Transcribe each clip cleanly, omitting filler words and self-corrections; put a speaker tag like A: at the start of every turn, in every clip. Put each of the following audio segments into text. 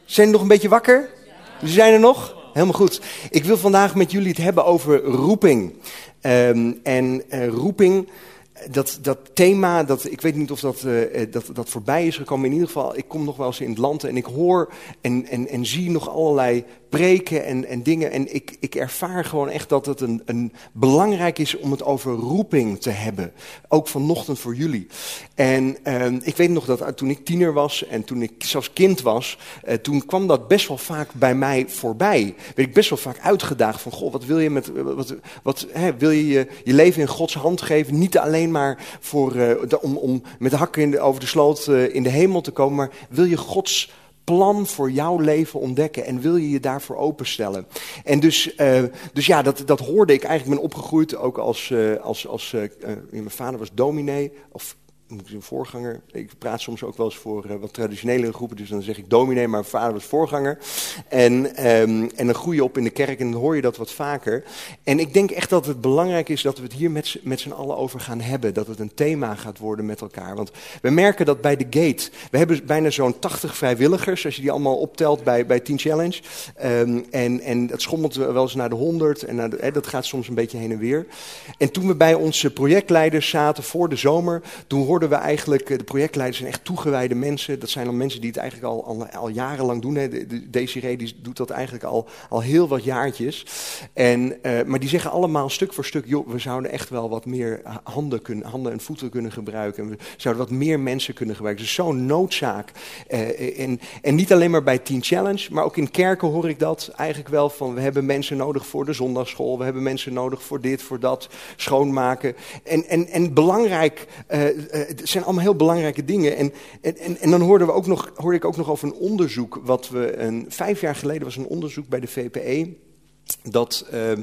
A: Zijn jullie nog een beetje wakker? Jullie zijn er nog? Helemaal goed. Ik wil vandaag met jullie het hebben over roeping. Roeping, dat thema, ik weet niet of dat voorbij is gekomen. In ieder geval, ik kom nog wel eens in het land en ik hoor en zie nog allerlei preken en dingen. En ik ervaar gewoon echt dat het een belangrijk is om het over roeping te hebben. Ook vanochtend voor jullie. En ik weet nog dat toen ik tiener was en toen ik zelfs kind was, toen kwam dat best wel vaak bij mij voorbij. Werd ik best wel vaak uitgedaagd van, goh, wat wil je wil je je leven in Gods hand geven? Niet alleen maar om met de hakken over de sloot in de hemel te komen, maar wil je Gods plan voor jouw leven ontdekken en wil je je daarvoor openstellen. En dus ja, dat hoorde ik eigenlijk. Ik ben opgegroeid ook als mijn vader was dominee, of een voorganger. Ik praat soms ook wel eens voor wat traditionele groepen, dus dan zeg ik dominee, maar mijn vader was voorganger. En dan groei je op in de kerk en dan hoor je dat wat vaker. En ik denk echt dat het belangrijk is dat we het hier met z'n allen over gaan hebben. Dat het een thema gaat worden met elkaar. Want we merken dat bij de Gate, we hebben bijna zo'n 80 vrijwilligers, als je die allemaal optelt bij Teen Challenge. En dat schommelt wel eens naar de 100 en dat gaat soms een beetje heen en weer. En toen we bij onze projectleiders zaten voor de zomer, toen hoorden we eigenlijk, de projectleiders zijn echt toegewijde mensen. Dat zijn al mensen die het eigenlijk al jarenlang doen. Hè. Desiree die doet dat eigenlijk al heel wat jaartjes. Maar die zeggen allemaal stuk voor stuk, joh, we zouden echt wel wat meer handen en voeten kunnen gebruiken. En we zouden wat meer mensen kunnen gebruiken. Dus zo'n noodzaak. En niet alleen maar bij Teen Challenge, maar ook in kerken hoor ik dat eigenlijk wel van, we hebben mensen nodig voor de zondagschool. We hebben mensen nodig voor dit, voor dat, schoonmaken. En belangrijk, het zijn allemaal heel belangrijke dingen. En dan hoorde ik ook nog over een onderzoek, 5 jaar geleden was een onderzoek bij de VPE, dat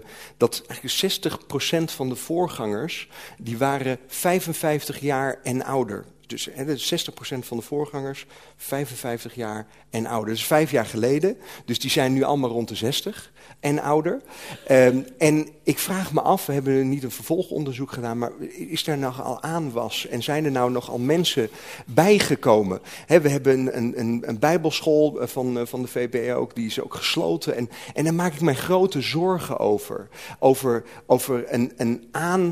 A: eigenlijk 60% van de voorgangers, die waren 55 jaar en ouder. Dus 60% van de voorgangers, 55 jaar en ouder. Dat is 5 jaar geleden, dus die zijn nu allemaal rond de 60 en ouder. En ik vraag me af, we hebben niet een vervolgonderzoek gedaan, maar is er nou al aanwas? En zijn er nou nogal mensen bijgekomen? We hebben een bijbelschool van de VPE ook, die is ook gesloten. En daar maak ik mij grote zorgen over. Over een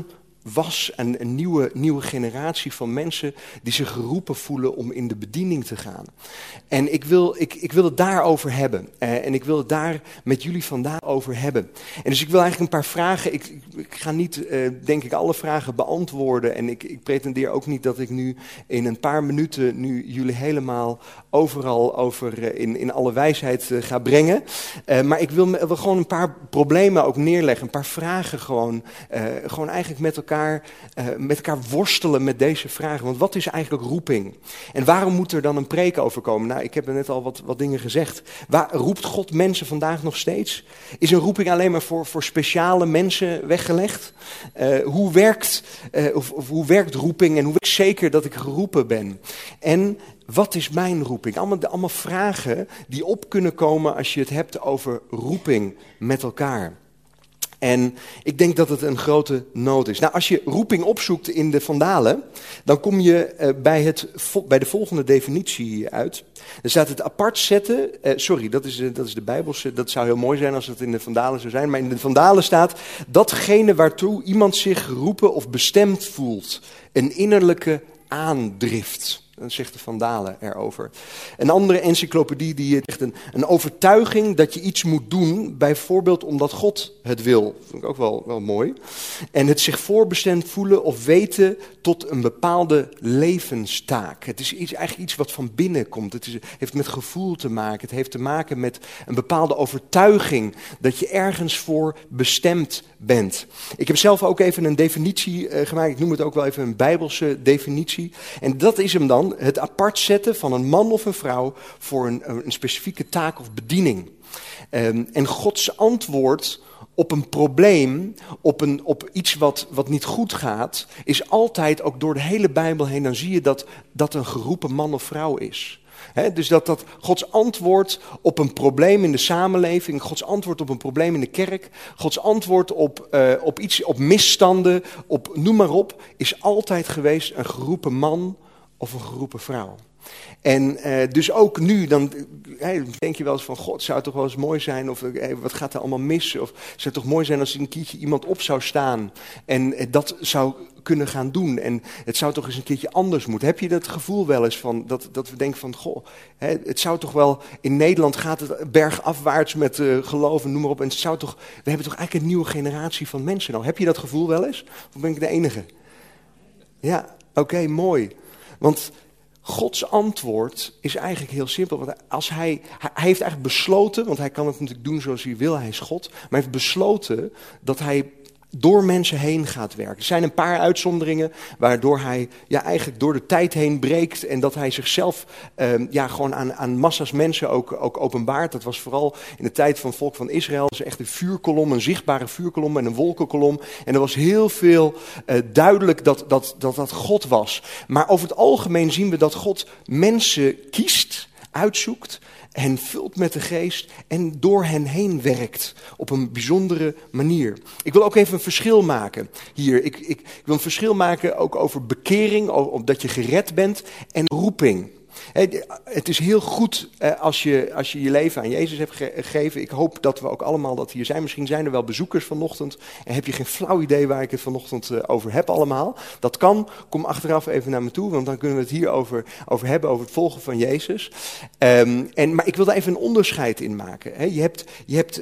A: een nieuwe generatie van mensen die zich geroepen voelen om in de bediening te gaan. En ik wil het daarover hebben. En ik wil het daar met jullie vandaag over hebben. En dus ik wil eigenlijk een paar vragen. Ik ga niet, denk ik, alle vragen beantwoorden. En ik pretendeer ook niet dat ik nu in een paar minuten jullie helemaal overal over in alle wijsheid ga brengen. Maar ik wil gewoon een paar problemen ook neerleggen. Een paar vragen gewoon eigenlijk met elkaar worstelen met deze vragen. Want wat is eigenlijk roeping? En waarom moet er dan een preek over komen? Nou, ik heb er net al wat dingen gezegd. Roept God mensen vandaag nog steeds? Is een roeping alleen maar voor speciale mensen weggelegd? Hoe werkt roeping en hoe weet ik zeker dat ik geroepen ben? En wat is mijn roeping? Allemaal vragen die op kunnen komen als je het hebt over roeping met elkaar. En ik denk dat het een grote nood is. Nou, als je roeping opzoekt in de Vandalen, dan kom je bij de volgende definitie uit. Er staat het apart zetten, dat is de Bijbelse, dat zou heel mooi zijn als het in de Vandalen zou zijn. Maar in de Vandalen staat datgene waartoe iemand zich geroepen of bestemd voelt. Een innerlijke aandrift. Dat zegt de Vandalen erover. Een andere encyclopedie die zegt een overtuiging dat je iets moet doen, bijvoorbeeld omdat God het wil. Dat vind ik ook wel mooi. En het zich voorbestemd voelen of weten tot een bepaalde levenstaak. Het is eigenlijk iets wat van binnen komt. Het heeft met gevoel te maken. Het heeft te maken met een bepaalde overtuiging dat je ergens voor bestemd bent. Ik heb zelf ook even een definitie gemaakt. Ik noem het ook wel even een Bijbelse definitie. En dat is hem dan. Het apart zetten van een man of een vrouw voor een specifieke taak of bediening. En Gods antwoord op een probleem, op iets wat niet goed gaat, is altijd ook door de hele Bijbel heen. Dan zie je dat een geroepen man of vrouw is. Dus dat Gods antwoord op een probleem in de samenleving, Gods antwoord op een probleem in de kerk, Gods antwoord op misstanden, noem maar op, is altijd geweest een geroepen man of een geroepen vrouw. En dus ook nu, dan denk je wel eens van, God, zou het toch wel eens mooi zijn? Of wat gaat er allemaal mis? Of zou het toch mooi zijn als er een keertje iemand op zou staan en dat zou kunnen gaan doen? En het zou toch eens een keertje anders moeten. Heb je dat gevoel wel eens van, dat we denken van, goh, het zou toch wel, in Nederland gaat het bergafwaarts met geloof en noem maar op. En we hebben toch eigenlijk een nieuwe generatie van mensen nou. Heb je dat gevoel wel eens? Of ben ik de enige? Ja, oké, mooi. Want Gods antwoord is eigenlijk heel simpel. Want als hij heeft eigenlijk besloten, want hij kan het natuurlijk doen zoals hij wil, hij is God. Maar hij heeft besloten dat hij door mensen heen gaat werken. Er zijn een paar uitzonderingen waardoor hij eigenlijk door de tijd heen breekt en dat hij zichzelf gewoon aan massa's mensen ook openbaart. Dat was vooral in de tijd van het volk van Israël. Dat is echt een vuurkolom, een zichtbare vuurkolom en een wolkenkolom. En er was heel veel duidelijk dat God was. Maar over het algemeen zien we dat God mensen kiest, uitzoekt en vult met de geest en door hen heen werkt op een bijzondere manier. Ik wil ook even een verschil maken hier. Ik wil een verschil maken ook over bekering, dat je gered bent en roeping. Het is heel goed als je je leven aan Jezus hebt gegeven. Ik hoop dat we ook allemaal dat hier zijn. Misschien zijn er wel bezoekers vanochtend en heb je geen flauw idee waar ik het vanochtend over heb allemaal. Dat kan, kom achteraf even naar me toe, want dan kunnen we het hier over hebben, over het volgen van Jezus. Maar ik wil daar even een onderscheid in maken. Je hebt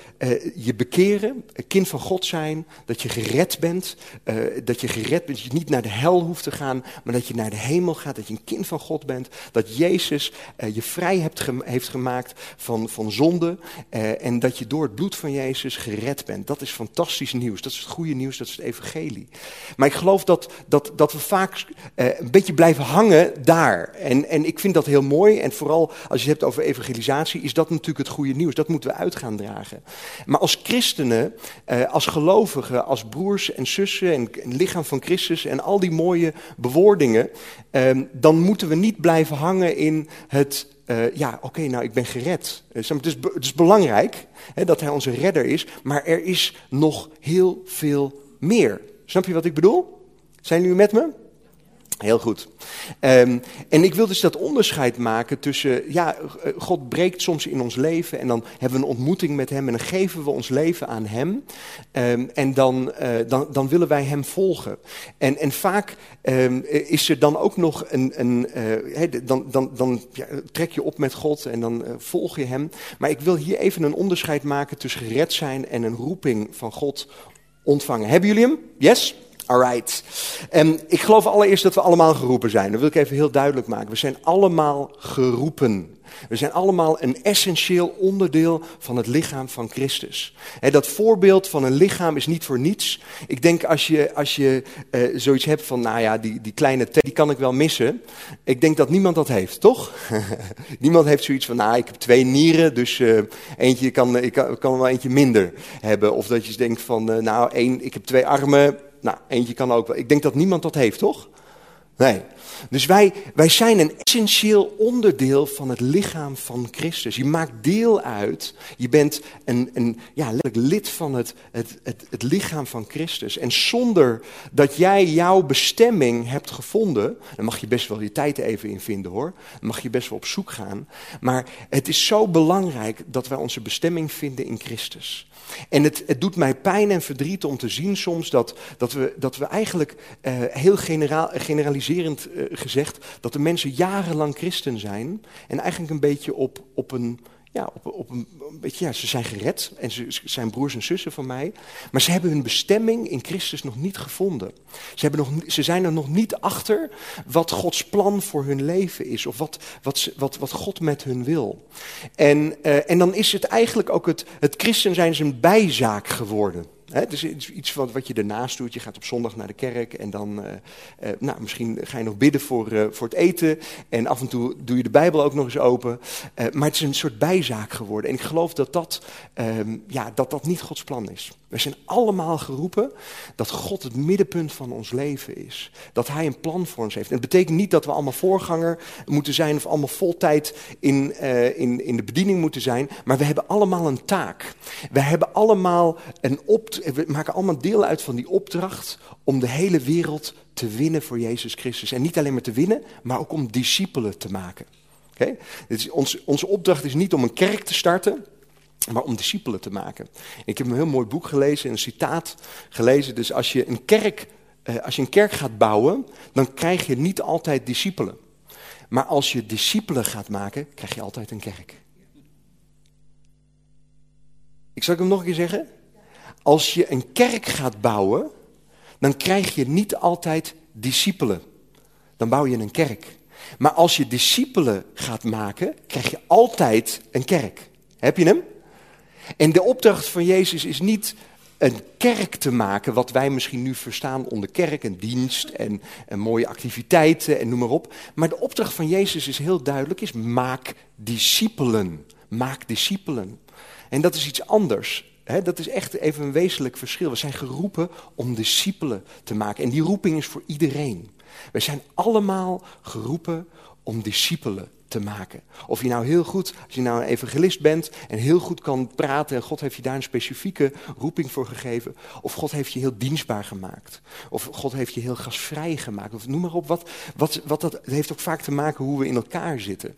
A: je bekeren, een kind van God zijn, dat je gered bent, dat je niet naar de hel hoeft te gaan, maar dat je naar de hemel gaat, dat je een kind van God bent. Dat Jezus je vrij heeft gemaakt van zonde en dat je door het bloed van Jezus gered bent. Dat is fantastisch nieuws. Dat is het goede nieuws, dat is het evangelie. Maar ik geloof dat we vaak een beetje blijven hangen daar. En ik vind dat heel mooi. En vooral als je het hebt over evangelisatie, is dat natuurlijk het goede nieuws. Dat moeten we uit gaan dragen. Maar als christenen, als gelovigen, als broers en zussen en lichaam van Christus en al die mooie bewoordingen, dan moeten we niet blijven hangen in het, ik ben gered. Het is belangrijk dat hij onze redder is, maar er is nog heel veel meer. Snap je wat ik bedoel? Zijn jullie met me? Heel goed. En ik wil dus dat onderscheid maken tussen, God breekt soms in ons leven en dan hebben we een ontmoeting met hem en dan geven we ons leven aan hem. En dan willen wij hem volgen. En vaak is er dan ook nog dan trek je op met God en dan volg je hem. Maar ik wil hier even een onderscheid maken tussen gered zijn en een roeping van God ontvangen. Hebben jullie hem? Yes? Alright. Ik geloof allereerst dat we allemaal geroepen zijn. Dat wil ik even heel duidelijk maken. We zijn allemaal geroepen. We zijn allemaal een essentieel onderdeel van het lichaam van Christus. Dat voorbeeld van een lichaam is niet voor niets. Ik denk als je zoiets hebt van, die kleine teen, die kan ik wel missen. Ik denk dat niemand dat heeft, toch? Niemand heeft zoiets van, ik heb 2 nieren, dus eentje ik kan wel eentje minder hebben. Of dat je denkt van, ik heb 2 armen. Eentje kan ook wel. Ik denk dat niemand dat heeft, toch? Nee. Dus wij zijn een essentieel onderdeel van het lichaam van Christus. Je maakt deel uit. Je bent letterlijk lid van het lichaam van Christus. En zonder dat jij jouw bestemming hebt gevonden, dan mag je best wel je tijd even in vinden hoor. Dan mag je best wel op zoek gaan. Maar het is zo belangrijk dat wij onze bestemming vinden in Christus. En het doet mij pijn en verdriet om te zien soms dat we eigenlijk heel generaliserend gezegd, dat de mensen jarenlang christen zijn en eigenlijk een beetje op een beetje, ze zijn gered en ze zijn broers en zussen van mij, maar ze hebben hun bestemming in Christus nog niet gevonden. Ze zijn er nog niet achter wat Gods plan voor hun leven is of wat God met hun wil. En dan is het eigenlijk ook het christen zijn is een bijzaak geworden. Het is iets wat je ernaast doet. Je gaat op zondag naar de kerk en dan misschien ga je nog bidden voor het eten. En af en toe doe je de Bijbel ook nog eens open. Maar het is een soort bijzaak geworden. En ik geloof dat niet Gods plan is. We zijn allemaal geroepen dat God het middenpunt van ons leven is. Dat hij een plan voor ons heeft. En het betekent niet dat we allemaal voorganger moeten zijn of allemaal voltijd in de bediening moeten zijn. Maar we hebben allemaal een taak. We hebben allemaal we maken allemaal deel uit van die opdracht om de hele wereld te winnen voor Jezus Christus. En niet alleen maar te winnen, maar ook om discipelen te maken. Okay? Onze opdracht is niet om een kerk te starten, maar om discipelen te maken. Ik heb een heel mooi boek gelezen, een citaat gelezen. Dus als je een kerk gaat bouwen, dan krijg je niet altijd discipelen. Maar als je discipelen gaat maken, krijg je altijd een kerk. Zal ik hem nog een keer zeggen? Als je een kerk gaat bouwen, dan krijg je niet altijd discipelen. Dan bouw je een kerk. Maar als je discipelen gaat maken, krijg je altijd een kerk. Heb je hem? En de opdracht van Jezus is niet een kerk te maken, wat wij misschien nu verstaan onder kerk, een dienst en mooie activiteiten en noem maar op. Maar de opdracht van Jezus is heel duidelijk, is maak discipelen. Maak discipelen. En dat is iets anders. Dat is echt even een wezenlijk verschil. We zijn geroepen om discipelen te maken. En die roeping is voor iedereen. Wij zijn allemaal geroepen om discipelen te maken. Of je nou heel goed, als je nou een evangelist bent en heel goed kan praten en God heeft je daar een specifieke roeping voor gegeven. Of God heeft je heel dienstbaar gemaakt. Of God heeft je heel gastvrij gemaakt. Of noem maar op, wat dat heeft ook vaak te maken hoe we in elkaar zitten.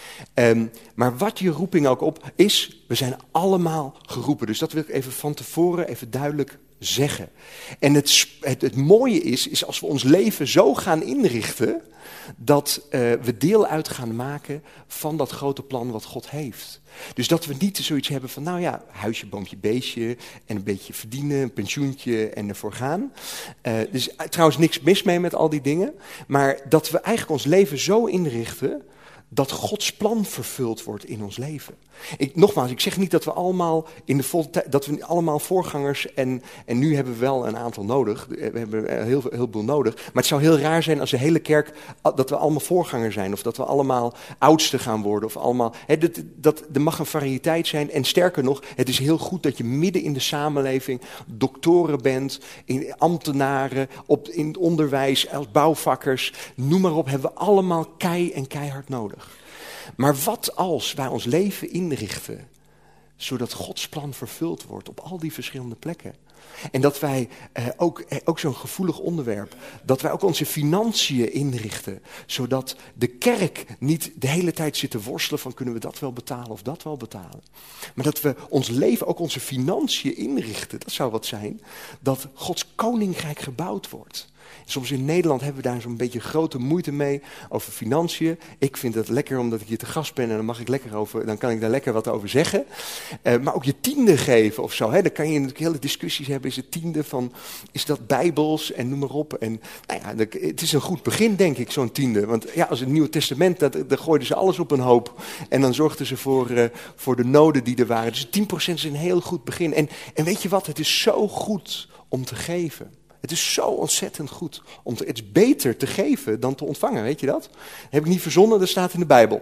A: Maar wat je roeping ook op is, we zijn allemaal geroepen. Dus dat wil ik even van tevoren even duidelijk zeggen. En het mooie is als we ons leven zo gaan inrichten, dat we deel uit gaan maken van dat grote plan wat God heeft. Dus dat we niet zoiets hebben van, nou ja, huisje, boompje, beestje en een beetje verdienen, een pensioentje en ervoor gaan. Dus trouwens niks mis mee met al die dingen, maar dat we eigenlijk ons leven zo inrichten dat Gods plan vervuld wordt in ons leven. Nogmaals, ik zeg niet dat we allemaal in de volle tijd, dat we allemaal voorgangers en nu hebben we wel een aantal nodig. We hebben heel veel nodig. Maar het zou heel raar zijn als de hele kerk, dat we allemaal voorganger zijn of dat we allemaal oudsten gaan worden of allemaal. Er mag een variëteit zijn en sterker nog, het is heel goed dat je midden in de samenleving doktoren bent, ambtenaren, in het onderwijs, als bouwvakkers, noem maar op, hebben we allemaal keihard nodig. Maar wat als wij ons leven inrichten, zodat Gods plan vervuld wordt op al die verschillende plekken? En dat wij ook zo'n gevoelig onderwerp, dat wij ook onze financiën inrichten, zodat de kerk niet de hele tijd zit te worstelen van kunnen we dat wel betalen of dat wel betalen. Maar dat we ons leven, ook onze financiën inrichten, dat zou wat zijn, dat Gods koninkrijk gebouwd wordt. Soms in Nederland hebben we daar zo'n beetje grote moeite mee over financiën. Ik vind het lekker omdat ik hier te gast ben en dan kan ik daar lekker wat over zeggen. Maar ook je tiende geven of zo. Dan kan je natuurlijk hele discussies hebben. Is het tiende van, is dat bijbels en noem maar op. En nou ja, het is een goed begin denk ik, zo'n tiende. Want ja, als het Nieuwe Testament, daar gooiden ze alles op een hoop. En dan zorgden ze voor de noden die er waren. Dus 10% is een heel goed begin. En weet je wat, het is zo goed om te geven. Het is zo ontzettend goed. Het is beter te geven dan te ontvangen, weet je dat? Dat heb ik niet verzonnen, dat staat in de Bijbel.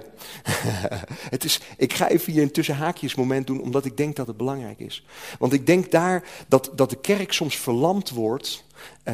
A: Ik ga even hier een tussenhaakjes moment doen, omdat ik denk dat het belangrijk is. Want ik denk daar dat de kerk soms verlamd wordt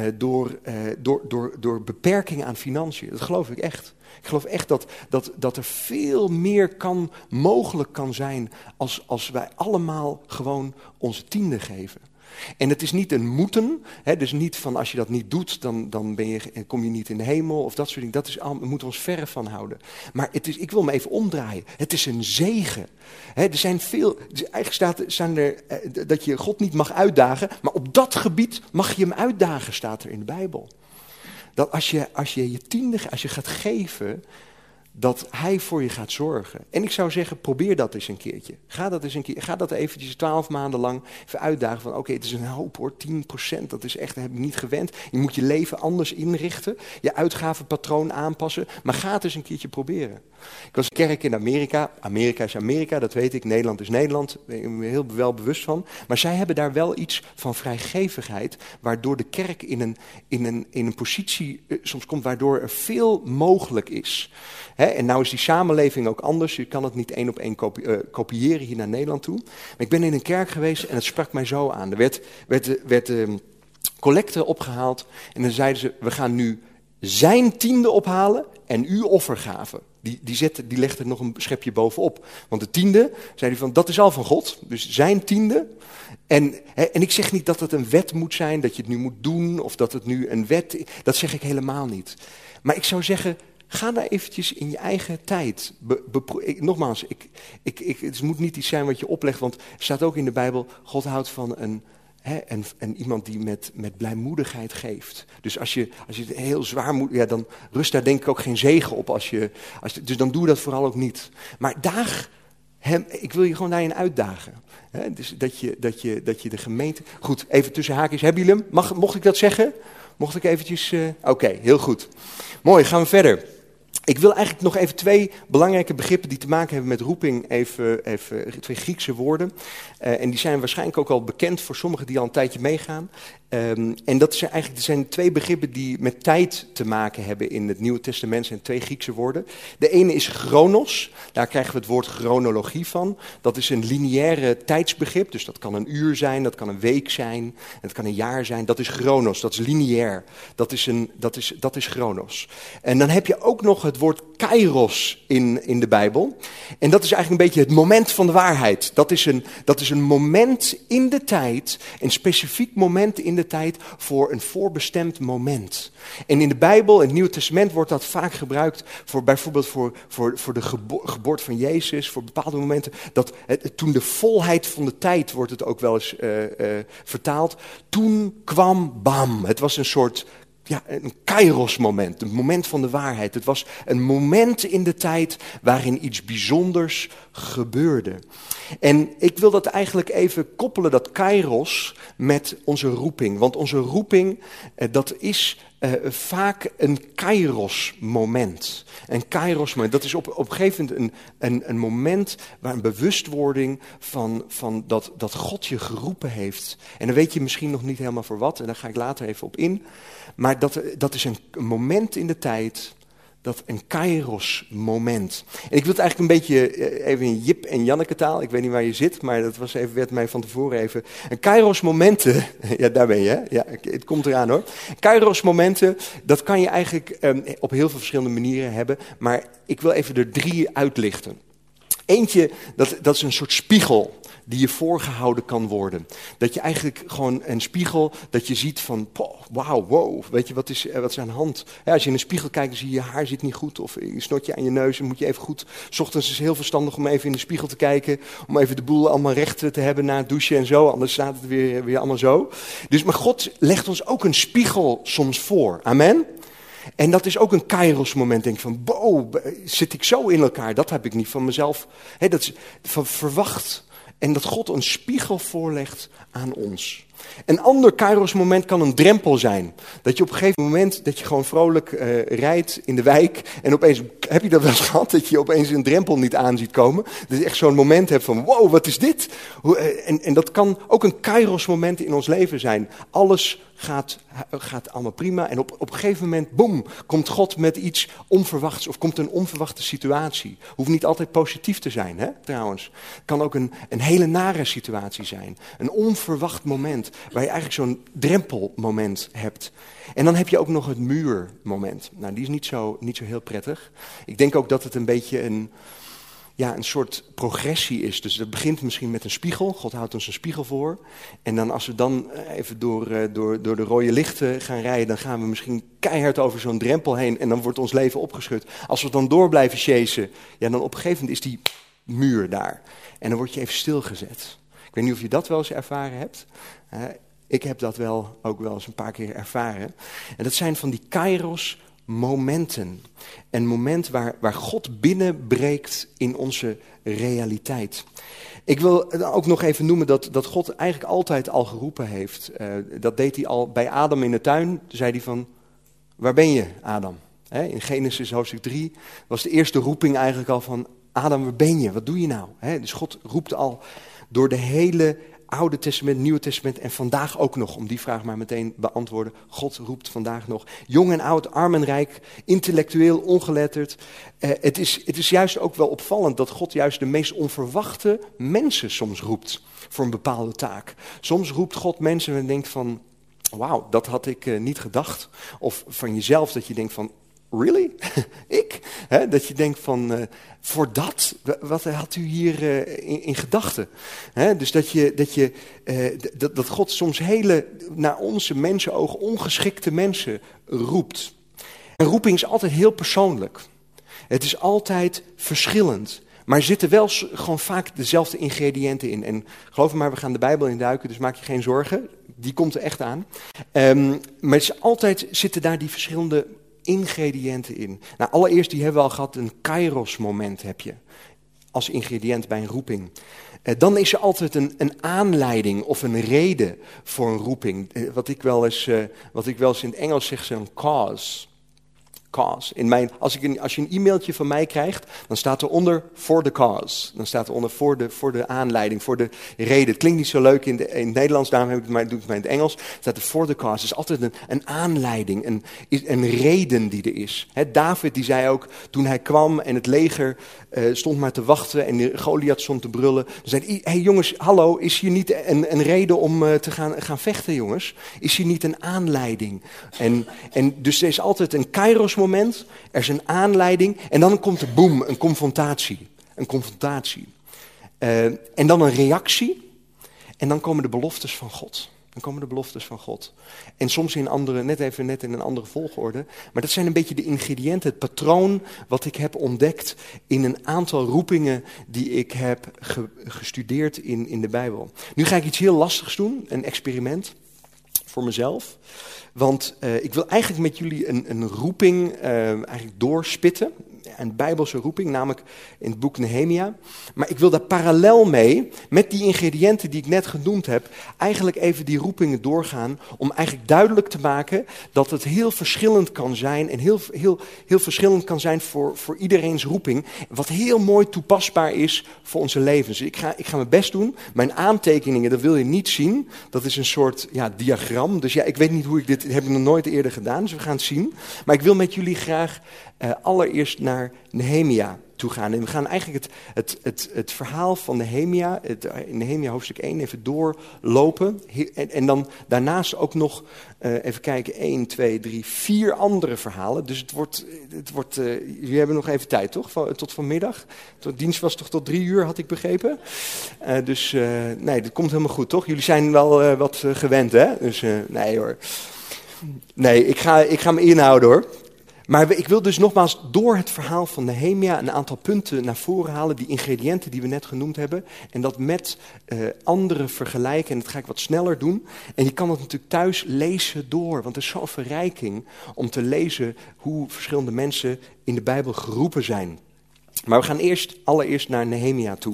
A: door beperkingen aan financiën. Dat geloof ik echt. Ik geloof echt dat er veel meer mogelijk kan zijn als wij allemaal gewoon onze tiende geven. En het is niet een moeten, dus niet van als je dat niet doet, dan kom je niet in de hemel of dat soort dingen. We moeten ons verre van houden. Maar ik wil me even omdraaien. Het is een zegen. Er zijn eigenlijk staan er dat je God niet mag uitdagen, maar op dat gebied mag je hem uitdagen, staat er in de Bijbel. Dat als je tiende, als je gaat geven, dat hij voor je gaat zorgen. En ik zou zeggen, probeer dat eens een keertje. Ga dat eventjes 12 maanden lang even uitdagen van oké, het is een hoop hoor, 10%, dat is echt, dat heb ik niet gewend. Je moet je leven anders inrichten, je uitgavenpatroon aanpassen, maar ga het eens een keertje proberen. Ik was in een kerk in Amerika. Amerika is Amerika, dat weet ik. Nederland is Nederland, daar ben ik me heel wel bewust van. Maar zij hebben daar wel iets van vrijgevigheid, waardoor de kerk in een positie soms komt, waardoor er veel mogelijk is. En nou is die samenleving ook anders. Je kan het niet 1 op 1 kopiëren hier naar Nederland toe. Maar ik ben in een kerk geweest en het sprak mij zo aan. Er werd collecte opgehaald en dan zeiden ze, we gaan nu zijn tiende ophalen en uw offergave. Die legt er nog een schepje bovenop. Want de tiende, zei hij van, dat is al van God. Dus zijn tiende. En ik zeg niet dat het een wet moet zijn, dat je het nu moet doen, of dat het nu een wet is. Dat zeg ik helemaal niet. Maar ik zou zeggen, ga daar eventjes in je eigen tijd. Nogmaals, het moet niet iets zijn wat je oplegt, want er staat ook in de Bijbel, God houdt van en iemand die met blijmoedigheid geeft. Dus als je het heel zwaar moet, ja, dan rust daar denk ik ook geen zegen op. Dus dan doe dat vooral ook niet. Maar daag hem, ik wil je gewoon daarin uitdagen. Dus dat je de gemeente... Goed, even tussen haakjes. Hebben jullie hem? Mocht ik dat zeggen? Mocht ik eventjes... Oké, heel goed. Mooi, gaan we verder. Ik wil eigenlijk nog even 2 belangrijke begrippen die te maken hebben met roeping, even 2 Griekse woorden. En die zijn waarschijnlijk ook al bekend voor sommigen die al een tijdje meegaan. En dat zijn 2 begrippen die met tijd te maken hebben in het Nieuwe Testament. zijn 2 Griekse woorden. De ene is chronos, daar krijgen we het woord chronologie van. Dat is een lineaire tijdsbegrip, dus dat kan een uur zijn, dat kan een week zijn, dat kan een jaar zijn. Dat is chronos, dat is lineair, dat is chronos. En dan heb je ook nog het woord kairos in de Bijbel. En dat is eigenlijk een beetje het moment van de waarheid. Dat is een moment in de tijd, een specifiek moment in de tijd voor een voorbestemd moment. En in de Bijbel, in het Nieuwe Testament, wordt dat vaak gebruikt voor bijvoorbeeld voor de geboorte van Jezus, voor bepaalde momenten. Toen de volheid van de tijd, wordt het ook wel eens vertaald, toen kwam bam. Het was een soort... Ja, een kairos moment, een moment van de waarheid. Het was een moment in de tijd waarin iets bijzonders gebeurde. En ik wil dat eigenlijk even koppelen, dat kairos, met onze roeping. Want onze roeping, dat is vaak een kairos moment. Een kairos moment, dat is op een gegeven moment een moment waar een bewustwording van dat God je geroepen heeft. En dan weet je misschien nog niet helemaal voor wat, en daar ga ik later even op in. Maar dat is een moment in de tijd, dat een kairos moment. En ik wil het eigenlijk een beetje even in Jip en Janneke taal. Ik weet niet waar je zit, maar dat werd mij van tevoren even. Een kairos momenten, ja daar ben je hè? Ja, het komt eraan hoor. Kairos momenten, dat kan je eigenlijk op heel veel verschillende manieren hebben. Maar ik wil even er 3 uitlichten. Eentje, dat is een soort spiegel die je voorgehouden kan worden. Dat je eigenlijk gewoon een spiegel, dat je ziet van, wauw, wow, weet je, wat is aan de hand? Ja, als je in een spiegel kijkt, dan zie je haar zit niet goed, of je snotje aan je neus, dan moet je even goed, 's ochtends is het heel verstandig om even in de spiegel te kijken, om even de boel allemaal recht te hebben na het douchen en zo, anders staat het weer allemaal zo. Dus, maar God legt ons ook een spiegel soms voor, amen? En dat is ook een kairos moment, denk ik van, wow, zit ik zo in elkaar? Dat heb ik niet van mezelf, dat is van verwacht. En dat God een spiegel voorlegt aan ons. Een ander kairos moment kan een drempel zijn. Dat je op een gegeven moment, dat je gewoon vrolijk rijdt in de wijk. En opeens, heb je dat wel eens gehad, dat je opeens een drempel niet aan ziet komen. Dat je echt zo'n moment hebt van, wow, wat is dit? En dat kan ook een kairos moment in ons leven zijn. Alles gaat allemaal prima. En op een gegeven moment, boem, komt God met iets onverwachts. Of komt een onverwachte situatie. Hoeft niet altijd positief te zijn, hè, trouwens. Kan ook een hele nare situatie zijn. Een onverwacht moment. Waar je eigenlijk zo'n drempelmoment hebt. En dan heb je ook nog het muurmoment. Nou, die is niet zo heel prettig. Ik denk ook dat het een beetje een soort progressie is. Dus dat begint misschien met een spiegel. God houdt ons een spiegel voor. En dan als we dan even door de rode lichten gaan rijden, dan gaan we misschien keihard over zo'n drempel heen en dan wordt ons leven opgeschud. Als we dan door blijven chasen, ja, dan op een gegeven moment is die muur daar. En dan word je even stilgezet. Ik weet niet of je dat wel eens ervaren hebt. Ik heb dat ook wel eens een paar keer ervaren. En dat zijn van die kairos momenten. Een moment waar God binnenbreekt in onze realiteit. Ik wil ook nog even noemen dat God eigenlijk altijd al geroepen heeft. Dat deed hij al bij Adam in de tuin. Toen zei hij van, waar ben je, Adam? In Genesis hoofdstuk 3 was de eerste roeping eigenlijk al van, Adam, waar ben je? Wat doe je nou? Dus God roept al door de hele Oude Testament, Nieuwe Testament en vandaag ook nog, om die vraag maar meteen beantwoorden. God roept vandaag nog. Jong en oud, arm en rijk, intellectueel, ongeletterd. Het is juist ook wel opvallend dat God juist de meest onverwachte mensen soms roept voor een bepaalde taak. Soms roept God mensen en denkt van, wauw, dat had ik niet gedacht. Of van jezelf dat je denkt van, really? Ik? Dat je denkt van, voor dat? Wat had u hier in gedachten? Dus dat God soms hele, naar onze mensenogen, ongeschikte mensen roept. En roeping is altijd heel persoonlijk. Het is altijd verschillend. Maar er zitten wel gewoon vaak dezelfde ingrediënten in. En geloof me maar, we gaan de Bijbel induiken, dus maak je geen zorgen. Die komt er echt aan. Maar het is altijd zitten daar die verschillende ingrediënten in. Nou, allereerst, die hebben we al gehad, een kairos moment heb je. Als ingrediënt bij een roeping. Dan is er altijd een aanleiding of een reden voor een roeping. Wat ik wel eens in het Engels zeg, zo'n cause. Cause. Als je een e-mailtje van mij krijgt, dan staat eronder for the cause. Dan staat eronder voor de aanleiding, voor de reden. Het klinkt niet zo leuk in het Nederlands, daarom doe ik het maar in het Engels. Staat er for the cause. Het is altijd een aanleiding, een reden die er is. David die zei ook, toen hij kwam en het leger stond maar te wachten en de Goliath stond te brullen. Dan zei hij, hey jongens, hallo, is hier niet een reden om te gaan vechten, jongens? Is hier niet een aanleiding? En dus er is altijd een kairos moment, er is een aanleiding en dan komt er boem, een confrontatie. Een confrontatie. En dan een reactie en dan komen de beloftes van God. Dan komen de beloftes van God. En soms net in een andere volgorde. Maar dat zijn een beetje de ingrediënten, het patroon wat ik heb ontdekt in een aantal roepingen die ik heb gestudeerd in de Bijbel. Nu ga ik iets heel lastigs doen, een experiment voor mezelf. Want ik wil eigenlijk met jullie een roeping eigenlijk doorspitten. Een Bijbelse roeping, namelijk in het boek Nehemia. Maar ik wil daar parallel mee, met die ingrediënten die ik net genoemd heb, eigenlijk even die roepingen doorgaan. Om eigenlijk duidelijk te maken dat het heel verschillend kan zijn. En heel verschillend kan zijn voor iedereen's roeping. Wat heel mooi toepasbaar is voor onze levens. Dus ik ga mijn best doen. Mijn aantekeningen, dat wil je niet zien. Dat is een soort diagram. Dus ik weet niet hoe ik dit, heb ik nog nooit eerder gedaan. Dus we gaan het zien. Maar ik wil met jullie graag allereerst naar Nehemia toe gaan. En we gaan eigenlijk het verhaal van Nehemia, Nehemia hoofdstuk 1, even doorlopen. En dan daarnaast ook nog, even kijken, 1, 2, 3, 4 andere verhalen. Dus het wordt jullie hebben nog even tijd, toch? Tot vanmiddag. De dienst was toch tot 3 uur, had ik begrepen. Dus nee, dat komt helemaal goed, toch? Jullie zijn wel wat gewend, hè? Dus nee hoor. Nee, ik ga me inhouden, hoor. Maar ik wil dus nogmaals door het verhaal van Nehemia een aantal punten naar voren halen, die ingrediënten die we net genoemd hebben, en dat met anderen vergelijken. En dat ga ik wat sneller doen. En je kan het natuurlijk thuis lezen door, want het is zo'n verrijking om te lezen hoe verschillende mensen in de Bijbel geroepen zijn. Maar we gaan allereerst naar Nehemia toe.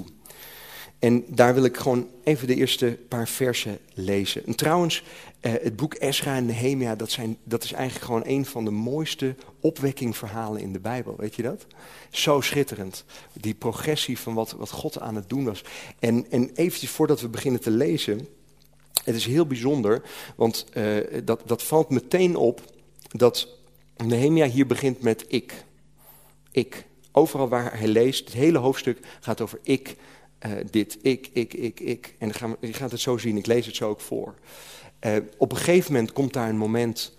A: En daar wil ik gewoon even de eerste paar versen lezen. En trouwens, het boek Esra en Nehemia, dat is eigenlijk gewoon een van de mooiste opwekkingverhalen in de Bijbel. Weet je dat? Zo schitterend. Die progressie van wat God aan het doen was. En eventjes voordat we beginnen te lezen, het is heel bijzonder, want dat valt meteen op dat Nehemia hier begint met ik. Ik. Overal waar hij leest, het hele hoofdstuk gaat over ik. Dit, ik. En je gaat het zo zien, ik lees het zo ook voor. Op een gegeven moment komt daar een moment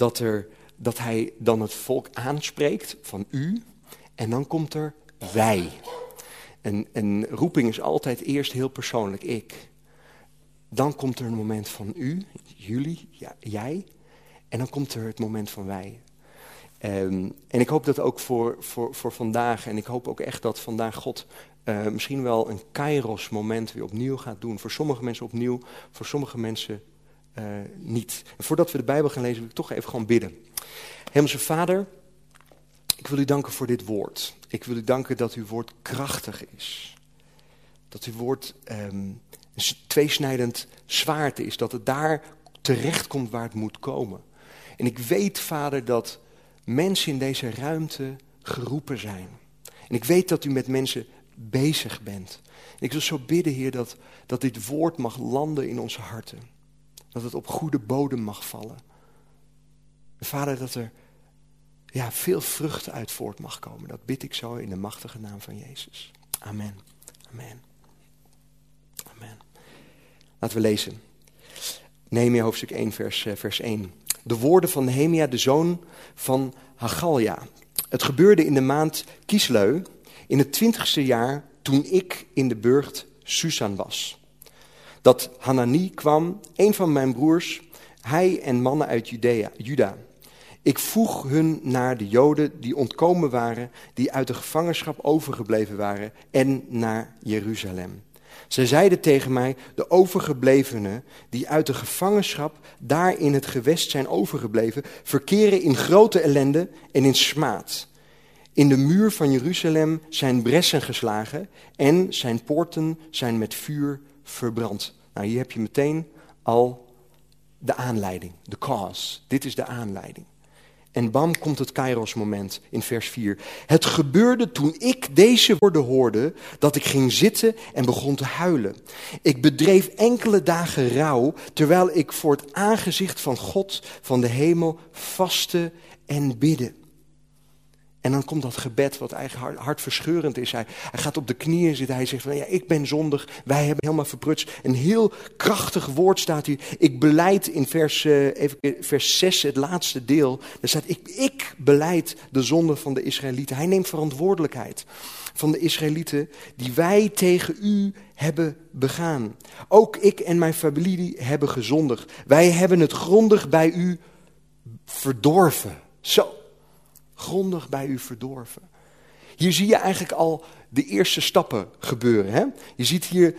A: dat hij dan het volk aanspreekt van u. En dan komt er wij. Een roeping is altijd eerst heel persoonlijk, ik. Dan komt er een moment van u, jullie, jij. En dan komt er het moment van wij. En ik hoop dat ook voor vandaag. En ik hoop ook echt dat vandaag God misschien wel een kairos moment weer opnieuw gaat doen. Voor sommige mensen opnieuw, voor sommige mensen niet. En voordat we de Bijbel gaan lezen wil ik toch even gewoon bidden. Hemelse Vader, ik wil u danken voor dit woord. Ik wil u danken dat uw woord krachtig is. Dat uw woord een tweesnijdend zwaard is. Dat het daar terecht komt waar het moet komen. En ik weet, Vader, dat mensen in deze ruimte geroepen zijn. En ik weet dat u met mensen bezig bent. En ik wil zo bidden, Heer, dat dit woord mag landen in onze harten. Dat het op goede bodem mag vallen. En Vader, dat er veel vrucht uit voort mag komen. Dat bid ik zo in de machtige naam van Jezus. Amen. Amen. Amen. Laten we lezen. Nehemia hoofdstuk 1 vers 1. De woorden van Nehemia, de zoon van Haggalja. Het gebeurde in de maand Kisleu, in het 20ste jaar, toen ik in de burcht Susan was. Dat Hanani kwam, een van mijn broers, hij en mannen uit Juda. Ik vroeg hun naar de Joden die ontkomen waren, die uit de gevangenschap overgebleven waren, en naar Jeruzalem. Zij zeiden tegen mij, de overgeblevenen die uit de gevangenschap daar in het gewest zijn overgebleven, verkeren in grote ellende en in smaad. In de muur van Jeruzalem zijn bressen geslagen en zijn poorten zijn met vuur verbrand. Nou, hier heb je meteen al de aanleiding, de cause. Dit is de aanleiding. En bam, komt het Kairos moment in vers 4. Het gebeurde toen ik deze woorden hoorde, dat ik ging zitten en begon te huilen. Ik bedreef enkele dagen rouw, terwijl ik voor het aangezicht van God van de hemel vastte en bidde. En dan komt dat gebed wat eigenlijk hartverscheurend is. Hij gaat op de knieën zitten. Hij zegt van ja, ik ben zondig. Wij hebben helemaal verprutst. Een heel krachtig woord staat hier. Ik belijd in vers 6, het laatste deel. Daar staat ik belijd de zonde van de Israëlieten. Hij neemt verantwoordelijkheid van de Israëlieten die wij tegen u hebben begaan. Ook ik en mijn familie hebben gezondigd. Wij hebben het grondig bij u verdorven. Zo. Grondig bij u verdorven. Hier zie je eigenlijk al de eerste stappen gebeuren. Hè? Je ziet hier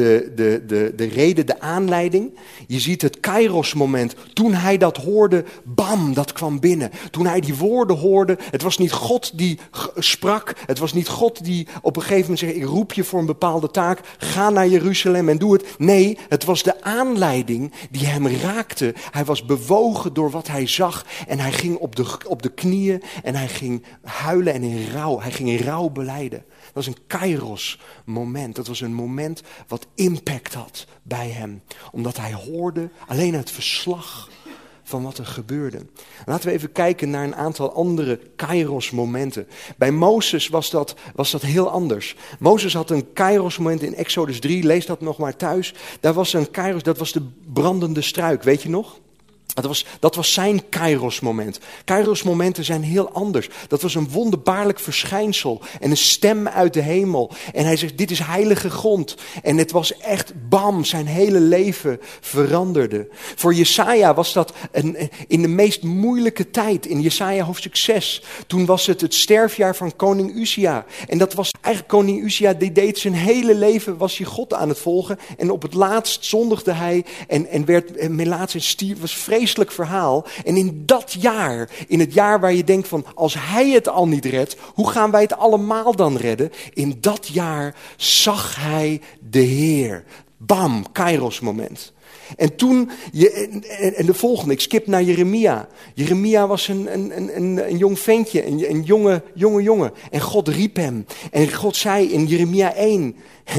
A: de reden, de aanleiding. Je ziet het Kairos moment. Toen hij dat hoorde, bam, dat kwam binnen. Toen hij die woorden hoorde, het was niet God die sprak. Het was niet God die op een gegeven moment zei, ik roep je voor een bepaalde taak. Ga naar Jeruzalem en doe het. Nee, het was de aanleiding die hem raakte. Hij was bewogen door wat hij zag. En hij ging op de knieën en hij ging huilen en in rouw. Hij ging in rouw belijden. Dat was een Kairos moment. Dat was een moment wat impact had bij hem. Omdat hij hoorde alleen het verslag van wat er gebeurde. Laten we even kijken naar een aantal andere Kairos momenten. Bij Mozes was dat heel anders. Mozes had een Kairos moment in Exodus 3. Lees dat nog maar thuis. Daar was een Kairos, dat was de brandende struik. Weet je nog? Dat was zijn Kairos moment. Kairos momenten zijn heel anders. Dat was een wonderbaarlijk verschijnsel. En een stem uit de hemel. En hij zegt, dit is heilige grond. En het was echt bam, zijn hele leven veranderde. Voor Jesaja was dat in de meest moeilijke tijd. In Jesaja hoofdstuk 6. Toen was het sterfjaar van koning Uzia. En dat was eigenlijk koning Uzia, die deed zijn hele leven, was hij God aan het volgen. En op het laatst zondigde hij en werd melaats en stierf. Was vreselijk verhaal. En in dat jaar, in het jaar waar je denkt van, als hij het al niet redt, hoe gaan wij het allemaal dan redden? In dat jaar zag hij de Heer. Bam, Kairos moment. En toen, en de volgende, ik skip naar Jeremia. Jeremia was een jong ventje, een jonge jongen. En God riep hem. En God zei in Jeremia 1,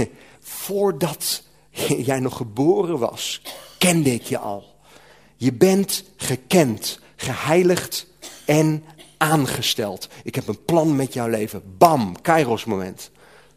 A: voordat jij nog geboren was, kende ik je al. Je bent gekend, geheiligd en aangesteld. Ik heb een plan met jouw leven. Bam, Kairos moment.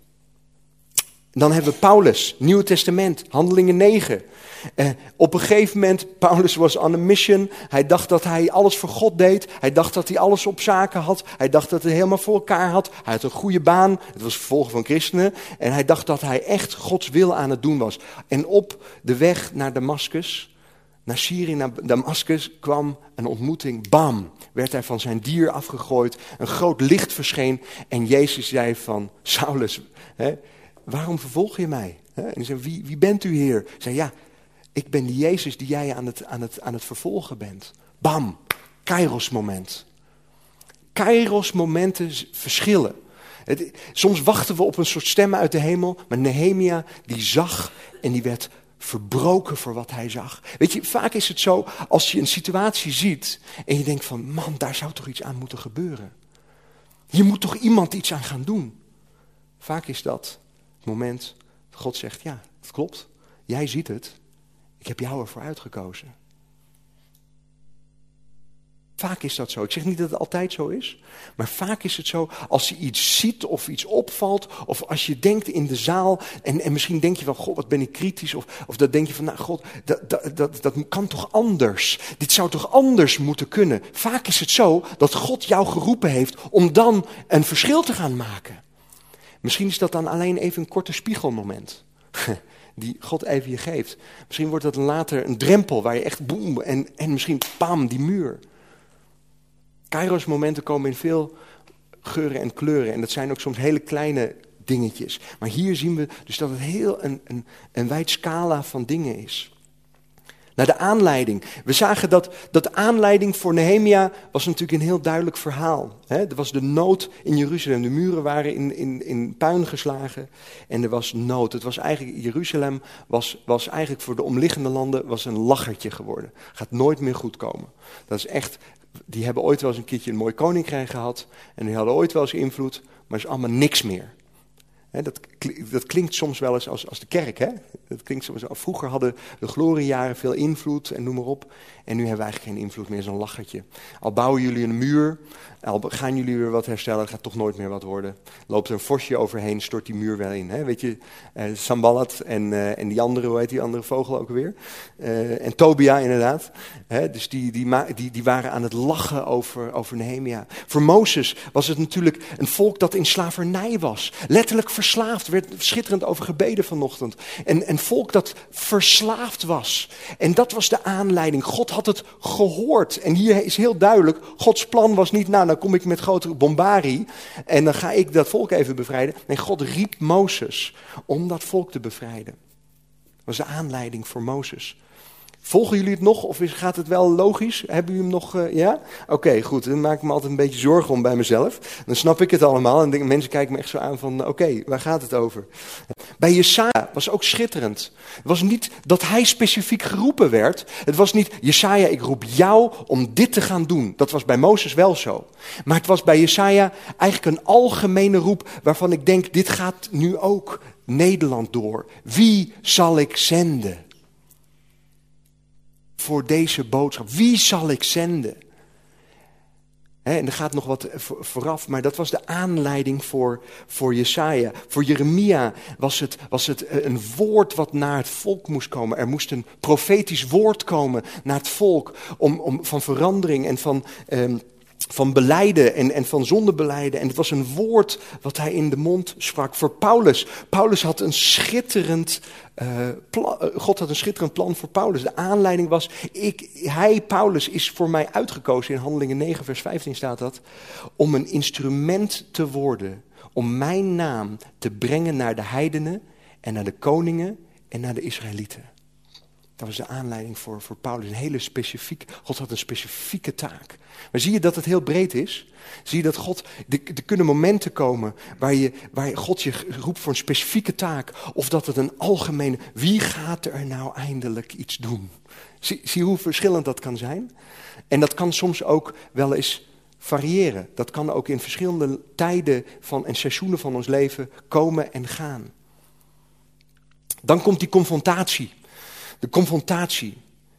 A: Dan hebben we Paulus, Nieuwe Testament, Handelingen 9. Op een gegeven moment, Paulus was on a mission. Hij dacht dat hij alles voor God deed. Hij dacht dat hij alles op zaken had. Hij dacht dat hij helemaal voor elkaar had. Hij had een goede baan. Het was vervolgen van christenen. En hij dacht dat hij echt Gods wil aan het doen was. En op de weg naar Damascus, naar Syrië, naar Damascus, kwam een ontmoeting. Bam, werd hij van zijn dier afgegooid. Een groot licht verscheen. En Jezus zei van, Saulus, waarom vervolg je mij? En hij zei, wie bent u, Heer? Hij zei, ja, ik ben die Jezus die jij aan het vervolgen bent. Bam, Kairos moment. Kairos momenten verschillen. Soms wachten we op een soort stem uit de hemel. Maar Nehemia, die zag en die werd verbroken voor wat hij zag. Weet je, vaak is het zo, als je een situatie ziet en je denkt van, man, daar zou toch iets aan moeten gebeuren. Hier moet toch iemand iets aan gaan doen. Vaak is dat het moment dat God zegt, ja, het klopt. Jij ziet het. Ik heb jou ervoor uitgekozen. Vaak is dat zo. Ik zeg niet dat het altijd zo is. Maar vaak is het zo, als je iets ziet of iets opvalt. Of als je denkt in de zaal. En misschien denk je van, God, wat ben ik kritisch. Of dat denk je van, nou God, dat kan toch anders. Dit zou toch anders moeten kunnen. Vaak is het zo dat God jou geroepen heeft om dan een verschil te gaan maken. Misschien is dat dan alleen even een korte spiegelmoment. Die God even je geeft. Misschien wordt dat later een drempel waar je echt boem. En misschien pam, die muur. Kairos momenten komen in veel geuren en kleuren. En dat zijn ook soms hele kleine dingetjes. Maar hier zien we dus dat het heel een wijd scala van dingen is. Nou, de aanleiding. We zagen dat de aanleiding voor Nehemia was natuurlijk een heel duidelijk verhaal. Er was de nood in Jeruzalem. De muren waren in puin geslagen en er was nood. Het was eigenlijk, Jeruzalem was eigenlijk voor de omliggende landen was een lachertje geworden. Gaat nooit meer goed komen. Dat is echt, die hebben ooit wel eens een keertje een mooi koninkrijk gehad en die hadden ooit wel eens invloed, maar is allemaal niks meer. Dat klinkt soms wel eens als de kerk. Hè? Dat klinkt soms, vroeger hadden de gloriejaren veel invloed en noem maar op. En nu hebben we eigenlijk geen invloed meer, zo'n lachertje. Al bouwen jullie een muur, al gaan jullie weer wat herstellen, het gaat toch nooit meer wat worden. Loopt er een vosje overheen, stort die muur wel in. Hè? Weet je, Sanballat en die andere, hoe heet die andere vogel ook weer? En Tobia inderdaad. Hè? Dus die waren aan het lachen over Nehemia. Voor Mozes was het natuurlijk een volk dat in slavernij was. Letterlijk verslaafd, werd schitterend over gebeden vanochtend. En een volk dat verslaafd was. En dat was de aanleiding. God had het gehoord. En hier is heel duidelijk, Gods plan was niet, nou dan kom ik met grotere bombarie en dan ga ik dat volk even bevrijden. Nee, God riep Mozes om dat volk te bevrijden. Dat was de aanleiding voor Mozes. Volgen jullie het nog of gaat het wel logisch? Hebben jullie hem nog, ja? Oké, goed, dan maak ik me altijd een beetje zorgen om bij mezelf. Dan snap ik het allemaal en mensen kijken me echt zo aan van, oké, waar gaat het over? Bij Jesaja was ook schitterend. Het was niet dat hij specifiek geroepen werd. Het was niet, Jesaja, ik roep jou om dit te gaan doen. Dat was bij Mozes wel zo. Maar het was bij Jesaja eigenlijk een algemene roep waarvan ik denk, dit gaat nu ook Nederland door. Wie zal ik zenden? Voor deze boodschap. Wie zal ik zenden? En er gaat nog wat vooraf, maar dat was de aanleiding voor Jesaja. Voor Jeremia was het een woord wat naar het volk moest komen. Er moest een profetisch woord komen naar het volk van verandering en van belijden en van zondebelijden. En het was een woord wat hij in de mond sprak. Voor Paulus. Paulus had een schitterend God had een schitterend plan voor Paulus. De aanleiding was, Paulus, is voor mij uitgekozen. In Handelingen 9 vers 15 staat dat. Om een instrument te worden. Om mijn naam te brengen naar de heidenen en naar de koningen en naar de Israëlieten. Dat was de aanleiding voor Paulus. Een hele God had een specifieke taak. Maar zie je dat het heel breed is? Zie je dat God, er kunnen momenten komen waar God je roept voor een specifieke taak. Of dat het een algemene, wie gaat er nou eindelijk iets doen? Zie hoe verschillend dat kan zijn? En dat kan soms ook wel eens variëren. Dat kan ook in verschillende tijden en seizoenen van ons leven komen en gaan. Dan komt die confrontatie. De confrontatie.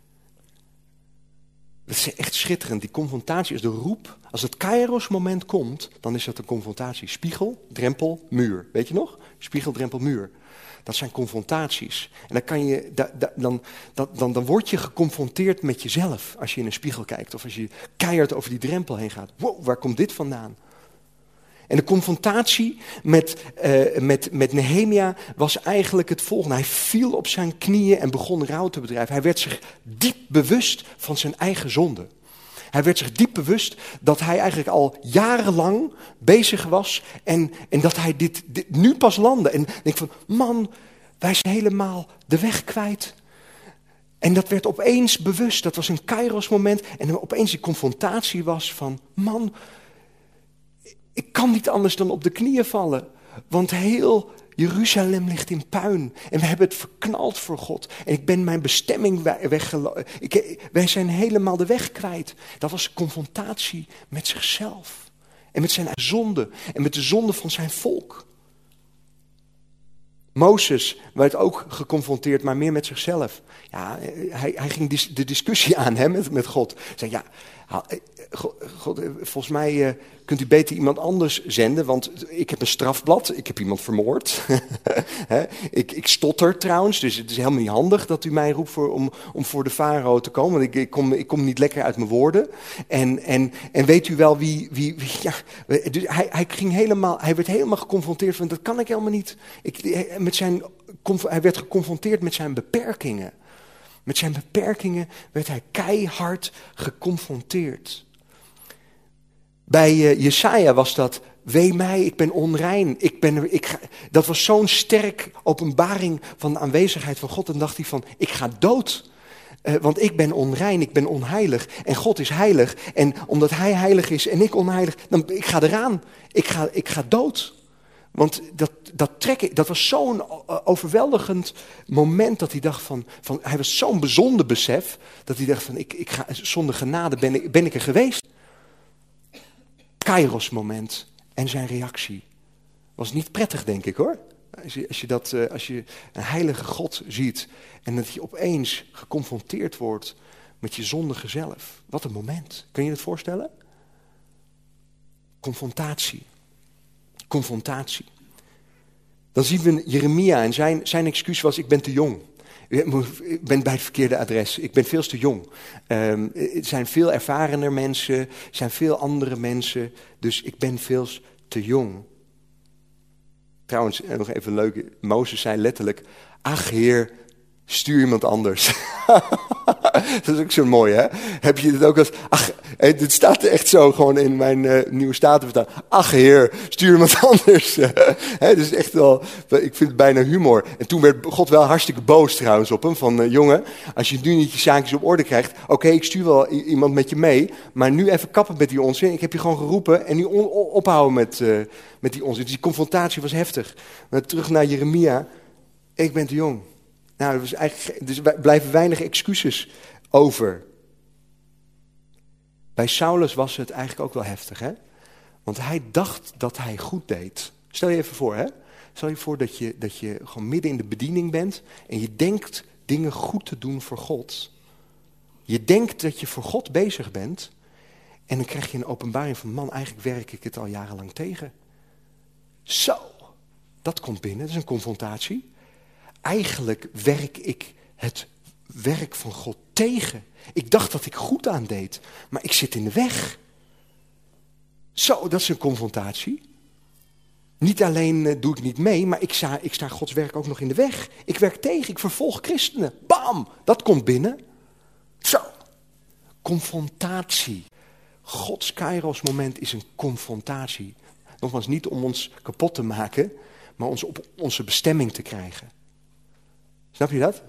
A: Dat is echt schitterend. Die confrontatie is de roep. Als het Kairos moment komt, dan is dat een confrontatie. Spiegel, drempel, muur. Weet je nog? Spiegel, drempel, muur. Dat zijn confrontaties. En dan kan je, dan word je geconfronteerd met jezelf als je in een spiegel kijkt. Of als je keihard over die drempel heen gaat. Wow, waar komt dit vandaan? En de confrontatie met Nehemia was eigenlijk het volgende. Hij viel op zijn knieën en begon rouw te bedrijven. Hij werd zich diep bewust van zijn eigen zonde. Hij werd zich diep bewust dat hij eigenlijk al jarenlang bezig was en dat hij dit nu pas landde. En ik denk van, man, wij zijn helemaal de weg kwijt. En dat werd opeens bewust. Dat was een Kairos moment. En opeens die confrontatie was van, man, ik kan niet anders dan op de knieën vallen. Want heel Jeruzalem ligt in puin. En we hebben het verknald voor God. En ik ben mijn bestemming weggelopen. Wij zijn helemaal de weg kwijt. Dat was een confrontatie met zichzelf. En met zijn zonde. En met de zonde van zijn volk. Mozes werd ook geconfronteerd, maar meer met zichzelf. Ja, hij ging de discussie aan met God. Hij zei, ja, God, volgens mij kunt u beter iemand anders zenden, want ik heb een strafblad, ik heb iemand vermoord. Ik stotter trouwens, dus het is helemaal niet handig dat u mij roept om voor de farao te komen, want ik kom niet lekker uit mijn woorden. En weet u wel wie ja, dus hij werd helemaal geconfronteerd van, dat kan ik helemaal niet. Hij werd geconfronteerd met zijn beperkingen. Met zijn beperkingen werd hij keihard geconfronteerd. Bij Jesaja was dat, wee mij, ik ben onrein. Dat was zo'n sterk openbaring van de aanwezigheid van God. En dacht hij van, ik ga dood. Want ik ben onrein, ik ben onheilig. En God is heilig. En omdat hij heilig is en ik onheilig, dan ik ga eraan. Ik ga dood. Want dat was zo'n overweldigend moment dat hij dacht van hij was zo'n bezonden besef, dat hij dacht van ik ga, zonder genade ben ik er geweest. Kairos moment en zijn reactie was niet prettig, denk ik hoor. Als je een heilige God ziet en dat je opeens geconfronteerd wordt met je zondige zelf. Wat een moment. Kun je je dat voorstellen? Confrontatie. Dan zien we Jeremia en zijn excuus was, ik ben te jong. Ik ben bij het verkeerde adres. Ik ben veel te jong. Er zijn veel ervarener mensen, er zijn veel andere mensen, dus ik ben veel te jong. Trouwens, nog even leuk, Mozes zei letterlijk, ach Heer, stuur iemand anders. Dat is ook zo mooi, hè? Heb je dit ook als... Ach, dit staat echt zo gewoon in mijn nieuwe statenvertaling. Ach Heer, stuur iemand anders. Dat is echt wel... Ik vind het bijna humor. En toen werd God wel hartstikke boos trouwens op hem. Van, jongen, als je nu niet je zaakjes op orde krijgt... Oké, ik stuur wel iemand met je mee. Maar nu even kappen met die onzin. Ik heb je gewoon geroepen en nu ophouden met die onzin. Dus die confrontatie was heftig. Maar terug naar Jeremia. Ik ben te jong. Nou, dus blijven weinig excuses over. Bij Saulus was het eigenlijk ook wel heftig, hè? Want hij dacht dat hij goed deed. Stel je even voor, hè? Stel je voor dat je gewoon midden in de bediening bent en je denkt dingen goed te doen voor God. Je denkt dat je voor God bezig bent en dan krijg je een openbaring van, man, eigenlijk werk ik het al jarenlang tegen. Zo, dat komt binnen, dat is een confrontatie. Eigenlijk werk ik het werk van God tegen. Ik dacht dat ik goed aan deed, maar ik zit in de weg. Zo, dat is een confrontatie. Niet alleen doe ik niet mee, maar ik sta Gods werk ook nog in de weg. Ik werk tegen, ik vervolg christenen. Bam, dat komt binnen. Zo, confrontatie. Gods kairos moment is een confrontatie. Nogmaals, niet om ons kapot te maken, maar ons op onze bestemming te krijgen. Snap je dat?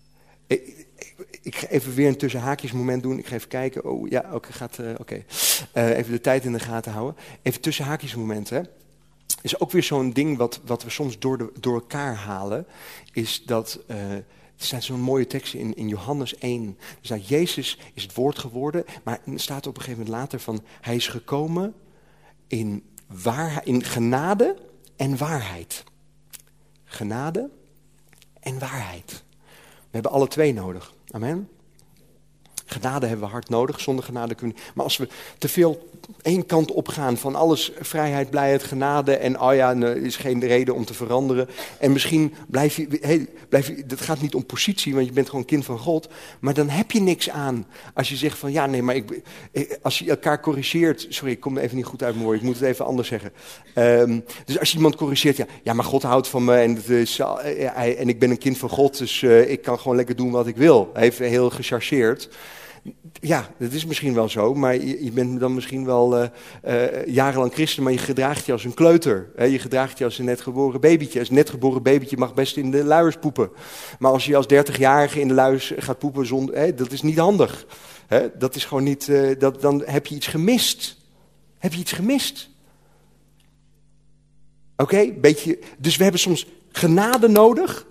A: Ik ga even weer een tussenhaakjes moment doen. Ik ga even kijken. Oh ja, oké. Even de tijd in de gaten houden. Even tussenhaakjes moment, hè. Is ook weer zo'n ding wat we soms door elkaar halen. Is dat, er staat zo'n mooie tekst in Johannes 1. Er staat, Jezus is het woord geworden. Maar er staat op een gegeven moment later van, hij is gekomen in genade en waarheid. Genade en waarheid. We hebben alle twee nodig. Amen. Genade hebben we hard nodig, zonder genade kunnen we niet. Maar als we te veel één kant op gaan van alles vrijheid, blijheid, genade en er is geen reden om te veranderen. En misschien blijf je, dat gaat niet om positie, want je bent gewoon kind van God. Maar dan heb je niks aan als je zegt van ja, nee, maar als je elkaar corrigeert. Sorry, ik kom even niet goed uit mijn woord, ik moet het even anders zeggen. Dus als je iemand corrigeert, ja, maar God houdt van me en ik ben een kind van God, dus ik kan gewoon lekker doen wat ik wil. Hij heeft heel gechargeerd. Ja, dat is misschien wel zo, maar je bent dan misschien wel jarenlang christen, maar je gedraagt je als een kleuter. Hè? Je gedraagt je als een net geboren babytje. Als een net geboren babytje mag best in de luiers poepen. Maar als je als 30-jarige in de luiers gaat poepen, dat is niet handig. Hè? Dat is gewoon niet, dan heb je iets gemist. Heb je iets gemist? Oké, beetje. Dus we hebben soms genade nodig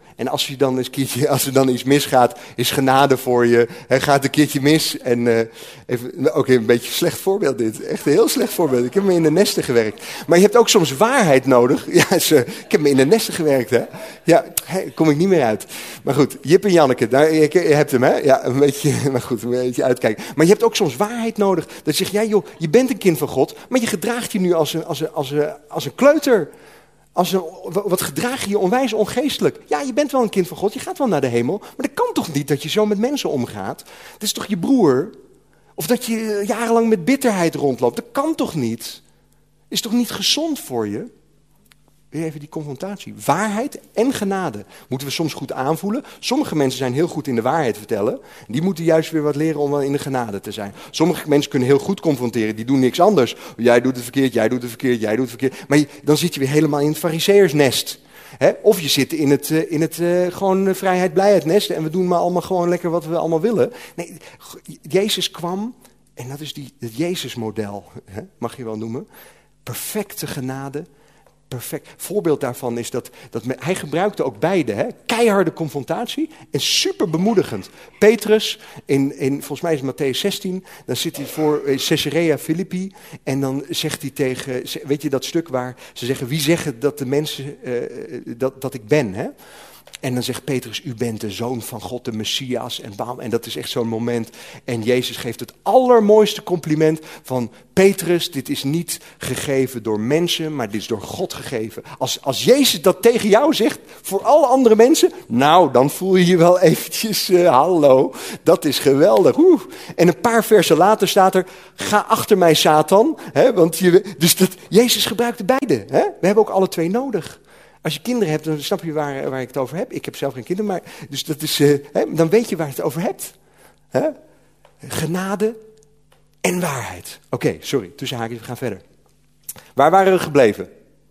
A: En als er dan iets misgaat, is genade voor je. Hij gaat een keertje mis. En oké, een beetje een slecht voorbeeld dit. Echt een heel slecht voorbeeld. Ik heb me in de nesten gewerkt. Maar je hebt ook soms waarheid nodig. Ja, ik heb me in de nesten gewerkt, hè. Ja, kom ik niet meer uit. Maar goed, Jip en Janneke, je hebt hem, hè. Ja, een beetje, maar goed, een beetje uitkijken. Maar je hebt ook soms waarheid nodig. Dat je zegt, ja joh, je bent een kind van God, maar je gedraagt je nu als een kleuter. Wat gedraag je je onwijs ongeestelijk? Ja, je bent wel een kind van God, je gaat wel naar de hemel. Maar dat kan toch niet dat je zo met mensen omgaat? Het is toch je broer? Of dat je jarenlang met bitterheid rondloopt? Dat kan toch niet? Is toch niet gezond voor je? Weer even die confrontatie. Waarheid en genade moeten we soms goed aanvoelen. Sommige mensen zijn heel goed in de waarheid vertellen. Die moeten juist weer wat leren om wel in de genade te zijn. Sommige mensen kunnen heel goed confronteren. Die doen niks anders. Jij doet het verkeerd, jij doet het verkeerd, jij doet het verkeerd. Maar dan zit je weer helemaal in het fariseersnest. Of je zit in het gewoon vrijheid, blijheid nest. En we doen maar allemaal gewoon lekker wat we allemaal willen. Nee, Jezus kwam. En dat is het Jezus-model, mag je wel noemen. Perfecte genade. Perfect. Voorbeeld daarvan is dat hij gebruikte ook beide. Hè? Keiharde confrontatie en super bemoedigend. Petrus, volgens mij is het Mattheüs 16, dan zit hij voor Caesarea Philippi. En dan zegt hij tegen, weet je dat stuk waar ze zeggen, wie zeggen dat de mensen, dat ik ben, hè? En dan zegt Petrus, u bent de Zoon van God, de Messias. En bam, en dat is echt zo'n moment. En Jezus geeft het allermooiste compliment van Petrus, dit is niet gegeven door mensen, maar dit is door God gegeven. Als Jezus dat tegen jou zegt, voor alle andere mensen, nou, dan voel je je wel eventjes, hallo, dat is geweldig. En een paar versen later staat er, ga achter mij, Satan. Jezus gebruikte beide. Hè? We hebben ook alle twee nodig. Als je kinderen hebt, dan snap je waar ik het over heb. Ik heb zelf geen kinderen, maar dus dat is, dan weet je waar je het over hebt. Hè? Genade en waarheid. Oké, sorry, tussen haakjes, we gaan verder. Waar waren we gebleven?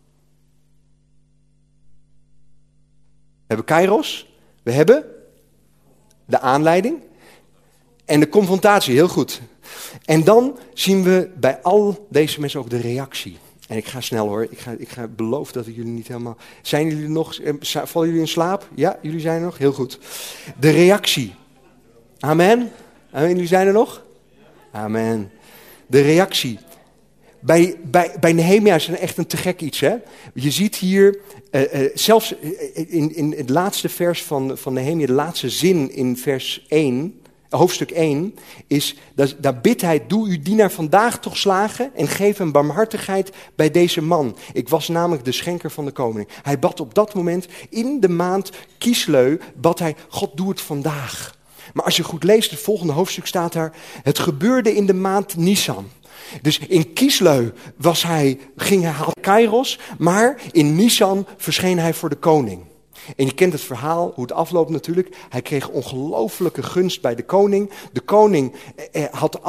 A: We hebben kairos, we hebben de aanleiding en de confrontatie, heel goed. En dan zien we bij al deze mensen ook de reactie. En ik ga snel hoor, ik ga beloof dat ik jullie niet helemaal... Zijn jullie nog, vallen jullie in slaap? Ja, jullie zijn er nog? Heel goed. De reactie. Amen. Amen, jullie zijn er nog? Amen. De reactie. Bij Nehemia is er echt een te gek iets, hè? Je ziet hier, zelfs in het laatste vers van Nehemia, de laatste zin in vers 1... Hoofdstuk 1 is, daar bidt hij, doe uw dienaar vandaag toch slagen en geef hem barmhartigheid bij deze man. Ik was namelijk de schenker van de koning. Hij bad op dat moment, in de maand Kisleu, bad hij, God doe het vandaag. Maar als je goed leest, het volgende hoofdstuk staat daar, het gebeurde in de maand Nisan. Dus in Kisleu ging hij kairos, maar in Nisan verscheen hij voor de koning. En je kent het verhaal, hoe het afloopt natuurlijk. Hij kreeg ongelooflijke gunst bij de koning. De koning had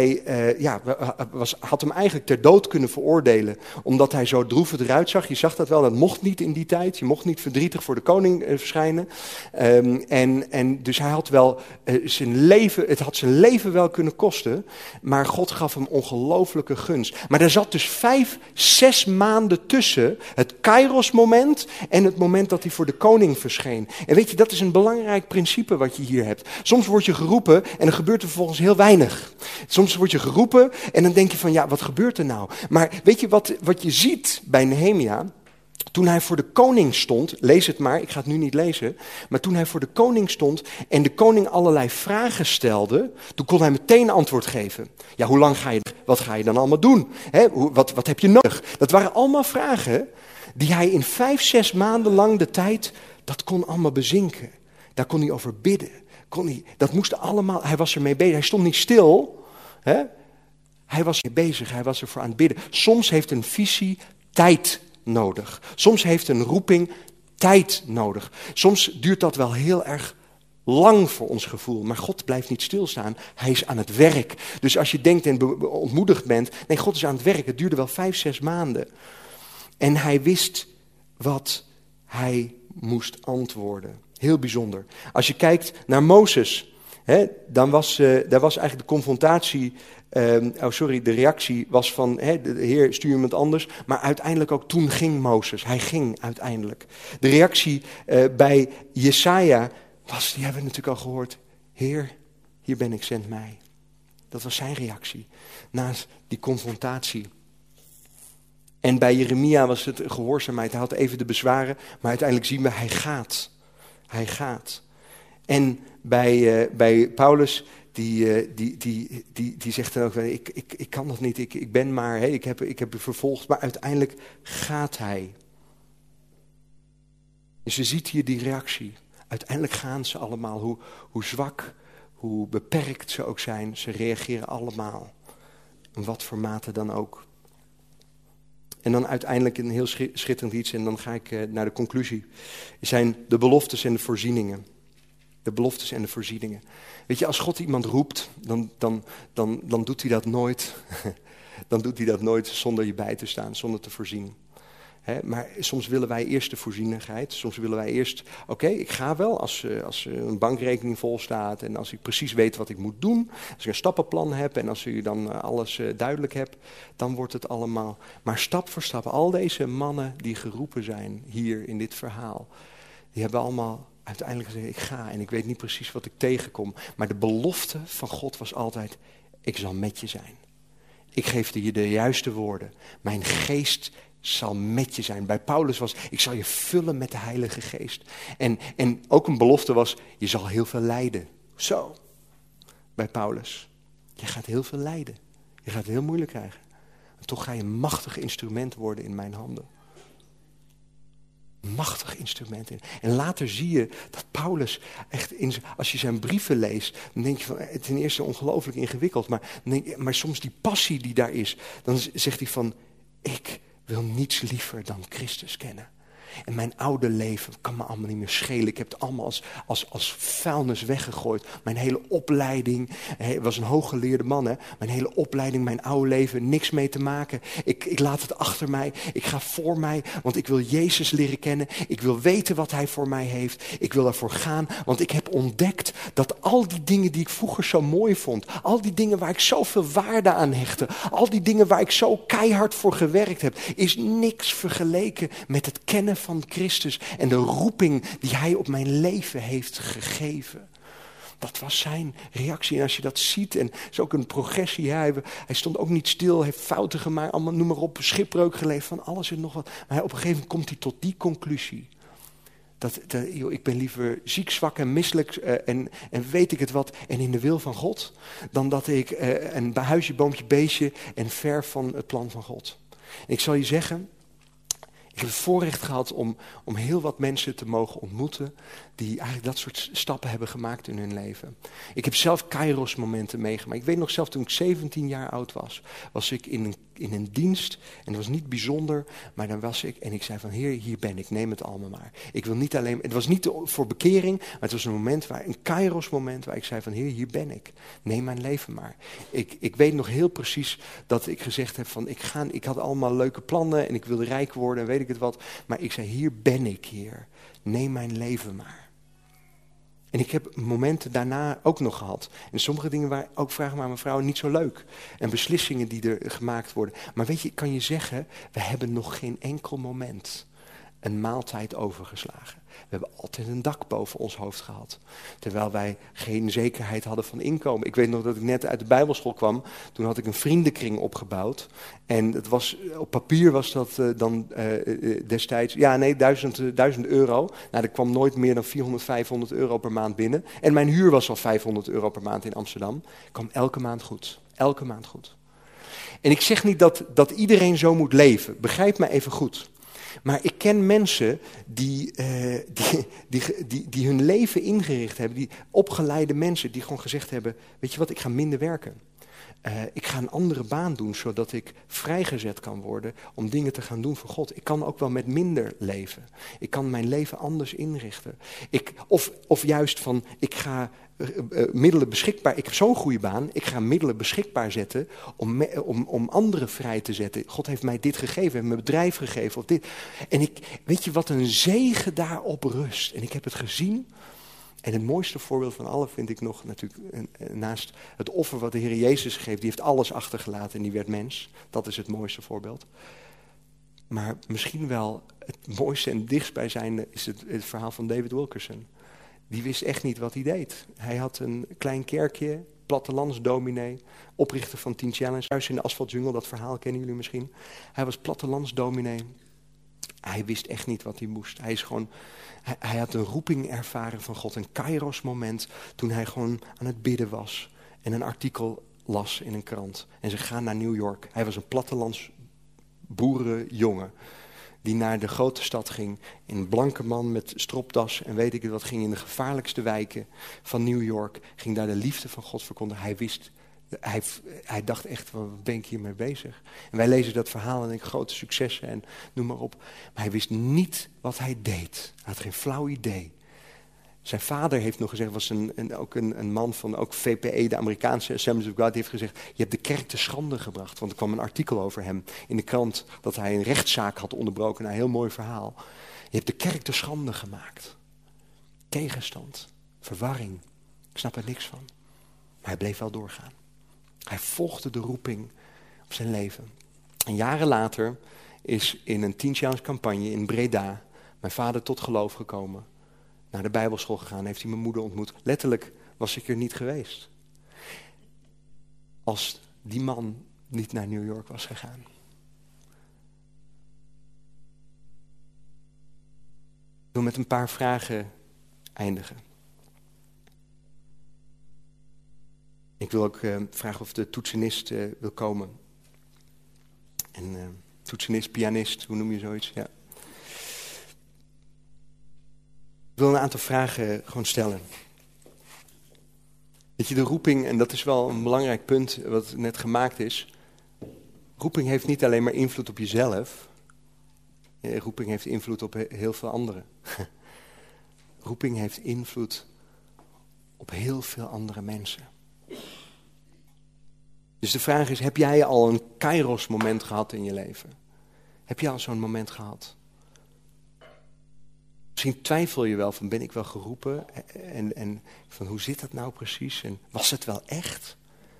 A: had hem eigenlijk ter dood kunnen veroordelen. Omdat hij zo droevig eruit zag. Je zag dat wel, dat mocht niet in die tijd. Je mocht niet verdrietig voor de koning verschijnen. Dus hij had wel het had zijn leven wel kunnen kosten. Maar God gaf hem ongelooflijke gunst. Maar er zat dus 5-6 maanden tussen het Kairos moment en het moment dat hij voor de koning verscheen. En weet je, dat is een belangrijk principe wat je hier hebt. Soms word je geroepen en er gebeurt er vervolgens heel weinig. Soms word je geroepen en dan denk je van, ja, wat gebeurt er nou? Maar weet je wat je ziet bij Nehemia? Toen hij voor de koning stond, lees het maar, ik ga het nu niet lezen. Maar toen hij voor de koning stond en de koning allerlei vragen stelde, toen kon hij meteen antwoord geven. Ja, hoe lang ga je, wat ga je dan allemaal doen? Wat heb je nodig? Dat waren allemaal vragen die hij in 5-6 maanden lang de tijd, dat kon allemaal bezinken. Daar kon hij over bidden. Dat moest allemaal, hij was ermee bezig. Hij stond niet stil. Hij was ermee bezig, hij was ervoor aan het bidden. Soms heeft een visie tijd nodig. Soms heeft een roeping tijd nodig. Soms duurt dat wel heel erg lang voor ons gevoel. Maar God blijft niet stilstaan. Hij is aan het werk. Dus als je denkt en ontmoedigd bent, nee, God is aan het werk. Het duurde wel 5-6 maanden. En hij wist wat hij moest antwoorden. Heel bijzonder. Als je kijkt naar Mozes. Daar was eigenlijk de confrontatie, de reactie was van, de Heer stuur iemand anders. Maar uiteindelijk ook toen ging Mozes, hij ging uiteindelijk. De reactie bij Jesaja was, die hebben we natuurlijk al gehoord, Heer, hier ben ik, zend mij. Dat was zijn reactie, naast die confrontatie. En bij Jeremia was het gehoorzaamheid, hij had even de bezwaren, maar uiteindelijk zien we, hij gaat. Hij gaat. En bij Paulus, die zegt dan ook, ik kan dat niet, ik ben maar, ik heb vervolgd, maar uiteindelijk gaat hij. Dus je ziet hier die reactie. Uiteindelijk gaan ze allemaal, hoe zwak, hoe beperkt ze ook zijn, ze reageren allemaal. In wat voor mate dan ook. En dan uiteindelijk een heel schitterend iets, en dan ga ik naar de conclusie. Zijn de beloftes en de voorzieningen. De beloftes en de voorzieningen. Weet je, als God iemand roept, dan doet hij dat nooit. Dan doet hij dat nooit zonder je bij te staan, zonder te voorzien. Maar soms willen wij eerst de voorzienigheid. Soms willen wij eerst, oké, ik ga wel als een bankrekening vol staat en als ik precies weet wat ik moet doen. Als ik een stappenplan heb en als u dan alles duidelijk hebt, dan wordt het allemaal. Maar stap voor stap, al deze mannen die geroepen zijn hier in dit verhaal, die hebben allemaal uiteindelijk gezegd, ik ga en ik weet niet precies wat ik tegenkom. Maar de belofte van God was altijd, ik zal met je zijn. Ik geef je de juiste woorden. Mijn geest zal met je zijn. Bij Paulus was, ik zal je vullen met de Heilige Geest. En ook een belofte was, je zal heel veel lijden. Zo, bij Paulus. Je gaat heel veel lijden. Je gaat het heel moeilijk krijgen. Maar toch ga je een machtig instrument worden in mijn handen. Een machtig instrument. En later zie je dat Paulus, echt als je zijn brieven leest, dan denk je van, ten eerste ongelooflijk ingewikkeld, maar soms die passie die daar is, dan zegt hij van, ik wil niets liever dan Christus kennen. En mijn oude leven kan me allemaal niet meer schelen. Ik heb het allemaal als vuilnis weggegooid. Mijn hele opleiding, hij was een hooggeleerde man, hè? Mijn hele opleiding, mijn oude leven, niks mee te maken. Ik laat het achter mij. Ik ga voor mij, want ik wil Jezus leren kennen. Ik wil weten wat hij voor mij heeft. Ik wil daarvoor gaan, want ik heb ontdekt dat al die dingen die ik vroeger zo mooi vond, al die dingen waar ik zoveel waarde aan hechtte, al die dingen waar ik zo keihard voor gewerkt heb, is niks vergeleken met het kennen van Christus en de roeping die hij op mijn leven heeft gegeven. Dat was zijn reactie. En als je dat ziet, en het is ook een progressie. Hij stond ook niet stil, heeft fouten gemaakt, allemaal, noem maar op, schipbreuk geleefd, van alles en nog wat. Maar op een gegeven moment komt hij tot die conclusie. Ik ben liever ziek, zwak en misselijk en weet ik het wat en in de wil van God, dan dat ik een huisje, boompje, beestje en ver van het plan van God. En ik zal je zeggen, ik heb het voorrecht gehad om heel wat mensen te mogen ontmoeten die eigenlijk dat soort stappen hebben gemaakt in hun leven. Ik heb zelf Kairos momenten meegemaakt. Ik weet nog zelf, toen ik 17 jaar oud was ik in een dienst en het was niet bijzonder, maar dan was ik en ik zei van, Heer, hier ben ik, neem het allemaal maar. Ik wil niet alleen, het was niet voor bekering, maar het was een Kairos moment waar ik zei van, Heer, hier ben ik, neem mijn leven maar. Ik weet nog heel precies dat ik gezegd heb van, ik had allemaal leuke plannen en ik wilde rijk worden en weet ik het wat, maar ik zei, hier ben ik, Heer, neem mijn leven maar. En ik heb momenten daarna ook nog gehad. En sommige dingen waar ook, vragen maar aan mijn vrouw, niet zo leuk. En beslissingen die er gemaakt worden. Maar weet je, ik kan je zeggen, we hebben nog geen enkel moment een maaltijd overgeslagen. We hebben altijd een dak boven ons hoofd gehad. Terwijl wij geen zekerheid hadden van inkomen. Ik weet nog dat ik net uit de Bijbelschool kwam. Toen had ik een vriendenkring opgebouwd. En het was, op papier was dat destijds, €1000. Nou, er kwam nooit meer dan 400, 500 euro per maand binnen. En mijn huur was al €500 per maand in Amsterdam. Kwam elke maand goed. Elke maand goed. En ik zeg niet dat iedereen zo moet leven. Begrijp me even goed. Maar ik ken mensen die hun leven ingericht hebben, die opgeleide mensen die gewoon gezegd hebben, weet je wat, ik ga minder werken. Ik ga een andere baan doen, zodat ik vrijgezet kan worden om dingen te gaan doen voor God. Ik kan ook wel met minder leven. Ik kan mijn leven anders inrichten. Of juist van, ik ga middelen beschikbaar, ik heb zo'n goede baan, ik ga middelen beschikbaar zetten om anderen vrij te zetten. God heeft mij dit gegeven, heeft me bedrijf gegeven of dit. En weet je wat een zegen daarop rust. En ik heb het gezien. En het mooiste voorbeeld van alle vind ik nog natuurlijk, naast het offer wat de Heer Jezus geeft, die heeft alles achtergelaten en die werd mens. Dat is het mooiste voorbeeld. Maar misschien wel het mooiste en dichtstbijzijnde is het verhaal van David Wilkerson. Die wist echt niet wat hij deed. Hij had een klein kerkje, plattelandsdominee, oprichter van 10 Challenge. Thuis in de asfaltjungel, dat verhaal kennen jullie misschien. Hij was plattelandsdominee. Hij wist echt niet wat hij moest. Hij had een roeping ervaren van God. Een kairos moment toen hij gewoon aan het bidden was. En een artikel las in een krant. En ze gaan naar New York. Hij was een plattelands boerenjongen. Die naar de grote stad ging. Een blanke man met stropdas en weet ik wat. Ging in de gevaarlijkste wijken van New York. Ging daar de liefde van God verkondigen. Hij dacht echt, wat ben ik hiermee bezig? En wij lezen dat verhaal en denken grote successen en noem maar op. Maar hij wist niet wat hij deed. Hij had geen flauw idee. Zijn vader heeft nog gezegd, was ook een man van ook VPE, de Amerikaanse Assemblies of God, die heeft gezegd, je hebt de kerk te schande gebracht. Want er kwam een artikel over hem in de krant dat hij een rechtszaak had onderbroken. Een heel mooi verhaal. Je hebt de kerk te schande gemaakt. Tegenstand, verwarring. Ik snap er niks van. Maar hij bleef wel doorgaan. Hij volgde de roeping op zijn leven. En jaren later is in een 10 Challenge campagne in Breda mijn vader tot geloof gekomen. Naar de Bijbelschool gegaan, heeft hij mijn moeder ontmoet. Letterlijk was ik er niet geweest. Als die man niet naar New York was gegaan. Ik wil met een paar vragen eindigen. Ik wil ook vragen of de toetsenist wil komen. En toetsenist, pianist, hoe noem je zoiets? Ja. Ik wil een aantal vragen gewoon stellen. Weet je, de roeping, en dat is wel een belangrijk punt wat net gemaakt is. Roeping heeft niet alleen maar invloed op jezelf. Roeping heeft invloed op heel veel anderen. Roeping heeft invloed op heel veel andere mensen. Dus de vraag is, heb jij al een kairos moment gehad in je leven? Heb je al zo'n moment gehad? Misschien twijfel je wel van, ben ik wel geroepen? En van, hoe zit dat nou precies? En was het wel echt?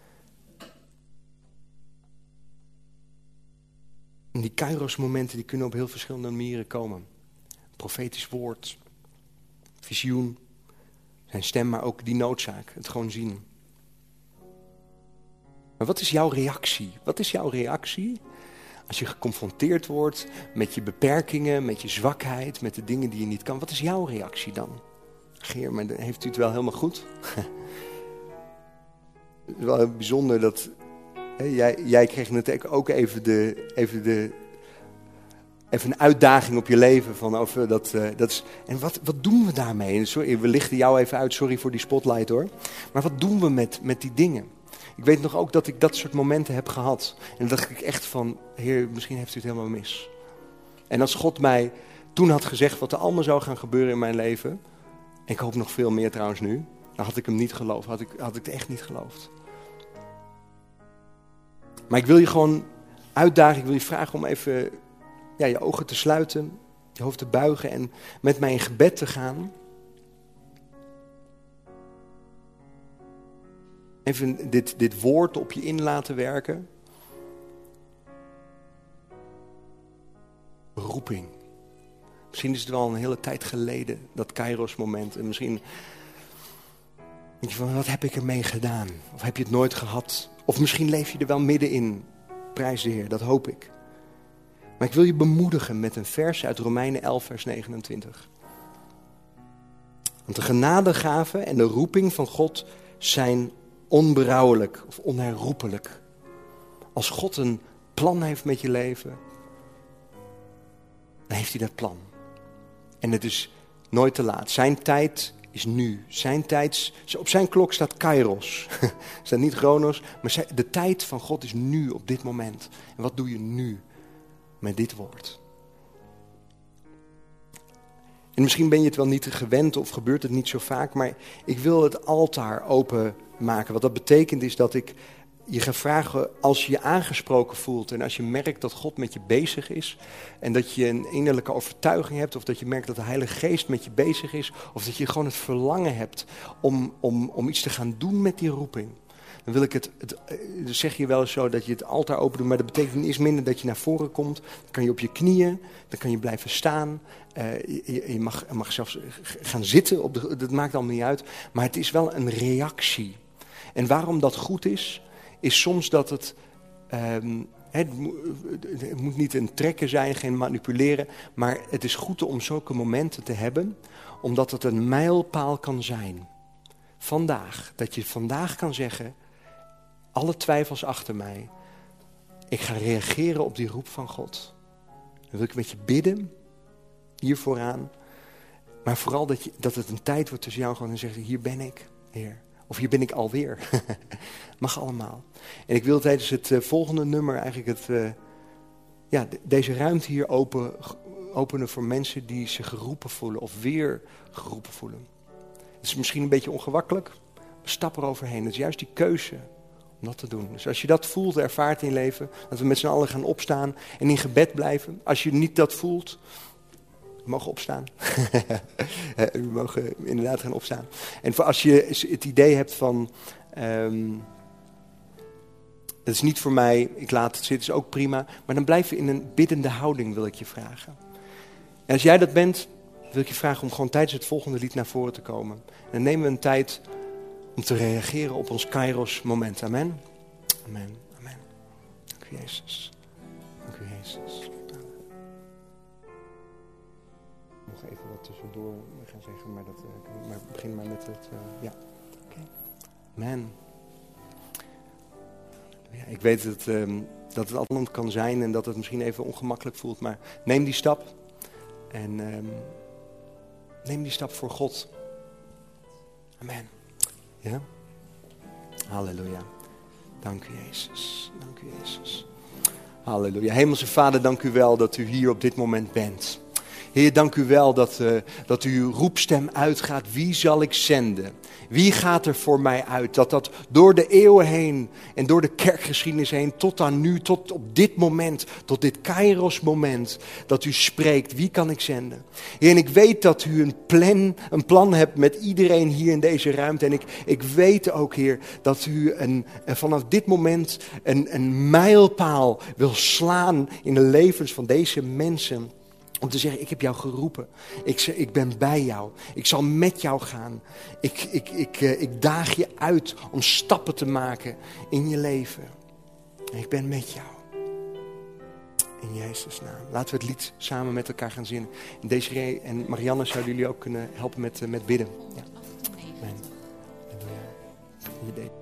A: En die kairos momenten die kunnen op heel verschillende manieren komen. Profetisch woord, visioen, zijn stem, maar ook die noodzaak, het gewoon zien. Maar wat is jouw reactie? Wat is jouw reactie als je geconfronteerd wordt met je beperkingen, met je zwakheid, met de dingen die je niet kan? Wat is jouw reactie dan? Geer, maar heeft u het wel helemaal goed? Het is wel heel bijzonder dat jij kreeg natuurlijk ook even een uitdaging op je leven. Van over dat is, en wat doen we daarmee? Sorry, we lichten jou even uit, sorry voor die spotlight hoor. Maar wat doen we met die dingen? Ik weet nog ook dat ik dat soort momenten heb gehad. En dan dacht ik echt van, Heer, misschien heeft u het helemaal mis. En als God mij toen had gezegd wat er allemaal zou gaan gebeuren in mijn leven. En ik hoop nog veel meer trouwens nu. Dan had ik hem niet geloofd. Had ik het echt niet geloofd. Maar ik wil je gewoon uitdagen. Ik wil je vragen om even je ogen te sluiten. Je hoofd te buigen. En met mij in gebed te gaan. Even dit woord op je in laten werken. Roeping. Misschien is het wel een hele tijd geleden, dat Kairos moment. En misschien denk je van, wat heb ik ermee gedaan? Of heb je het nooit gehad? Of misschien leef je er wel middenin. Prijs de Heer, dat hoop ik. Maar ik wil je bemoedigen met een vers uit Romeinen 11 vers 29. Want de genadegave en de roeping van God zijn onberouwelijk of onherroepelijk. Als God een plan heeft met je leven, dan heeft hij dat plan. En het is nooit te laat. Zijn tijd is nu. Op zijn klok staat Kairos. Staat niet Chronos, maar de tijd van God is nu, op dit moment. En wat doe je nu met dit woord? En misschien ben je het wel niet gewend of gebeurt het niet zo vaak, maar ik wil het altaar openmaken. Wat dat betekent is dat ik je gaat vragen, als je je aangesproken voelt en als je merkt dat God met je bezig is en dat je een innerlijke overtuiging hebt of dat je merkt dat de Heilige Geest met je bezig is of dat je gewoon het verlangen hebt om iets te gaan doen met die roeping. Dan wil ik dus zeg je wel eens zo dat je het altaar open doet, maar dat betekent niet eens minder dat je naar voren komt. Dan kan je op je knieën, dan kan je blijven staan. Je mag zelfs gaan zitten, dat maakt allemaal niet uit. Maar het is wel een reactie. En waarom dat goed is soms dat het moet niet een trekken zijn, geen manipuleren. Maar het is goed om zulke momenten te hebben, omdat het een mijlpaal kan zijn. Vandaag, dat je vandaag kan zeggen, alle twijfels achter mij. Ik ga reageren op die roep van God. Dan wil ik met je bidden, hier vooraan. Maar vooral dat het een tijd wordt tussen jou gewoon en zeggen, hier ben ik, Heer. Of hier ben ik alweer. Mag allemaal. En ik wil tijdens het volgende nummer eigenlijk deze ruimte hier openen voor mensen die zich geroepen voelen of weer geroepen voelen. Het is misschien een beetje ongemakkelijk, maar stap eroverheen. Het is juist die keuze om dat te doen. Dus als je dat voelt, ervaart in je leven, dat we met z'n allen gaan opstaan en in gebed blijven. Als je niet dat voelt, we mogen opstaan. We mogen inderdaad gaan opstaan. En voor als je het idee hebt van, dat is niet voor mij, ik laat het zitten, is ook prima. Maar dan blijf je in een biddende houding, wil ik je vragen. En als jij dat bent, wil ik je vragen om gewoon tijdens het volgende lied naar voren te komen. En dan nemen we een tijd om te reageren op ons Kairos moment. Amen. Amen. Amen. Dank u, Jezus. Dank u, Jezus. Nog even wat tussendoor gaan zeggen, maar begin maar met het, ja. Okay. Amen. Ja, ik weet dat het altijd kan zijn en dat het misschien even ongemakkelijk voelt, maar neem die stap. En neem die stap voor God. Amen. Ja? Halleluja. Dank u, Jezus. Dank u, Jezus. Halleluja. Hemelse Vader, dank u wel dat u hier op dit moment bent. Heer, dank u wel dat uw roepstem uitgaat. Wie zal ik zenden? Wie gaat er voor mij uit? Dat door de eeuwen heen en door de kerkgeschiedenis heen tot aan nu, tot op dit moment, tot dit Kairos moment, dat u spreekt. Wie kan ik zenden? Heer, en ik weet dat u een plan hebt met iedereen hier in deze ruimte. En ik weet ook, Heer, dat u vanaf dit moment een mijlpaal wil slaan in de levens van deze mensen. Om te zeggen, ik heb jou geroepen. Ik ben bij jou. Ik zal met jou gaan. Ik daag je uit om stappen te maken in je leven. En ik ben met jou. In Jezus' naam. Laten we het lied samen met elkaar gaan zingen. En Desiree en Marianne zouden jullie ook kunnen helpen met bidden. Ja. Amen. Halleluja.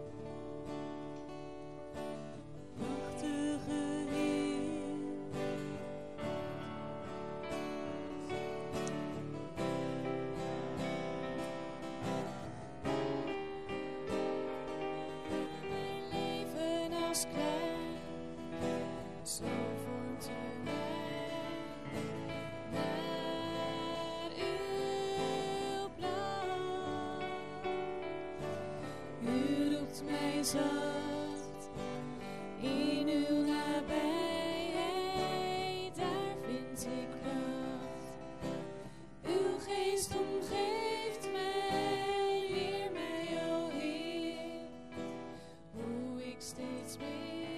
B: Steeds meer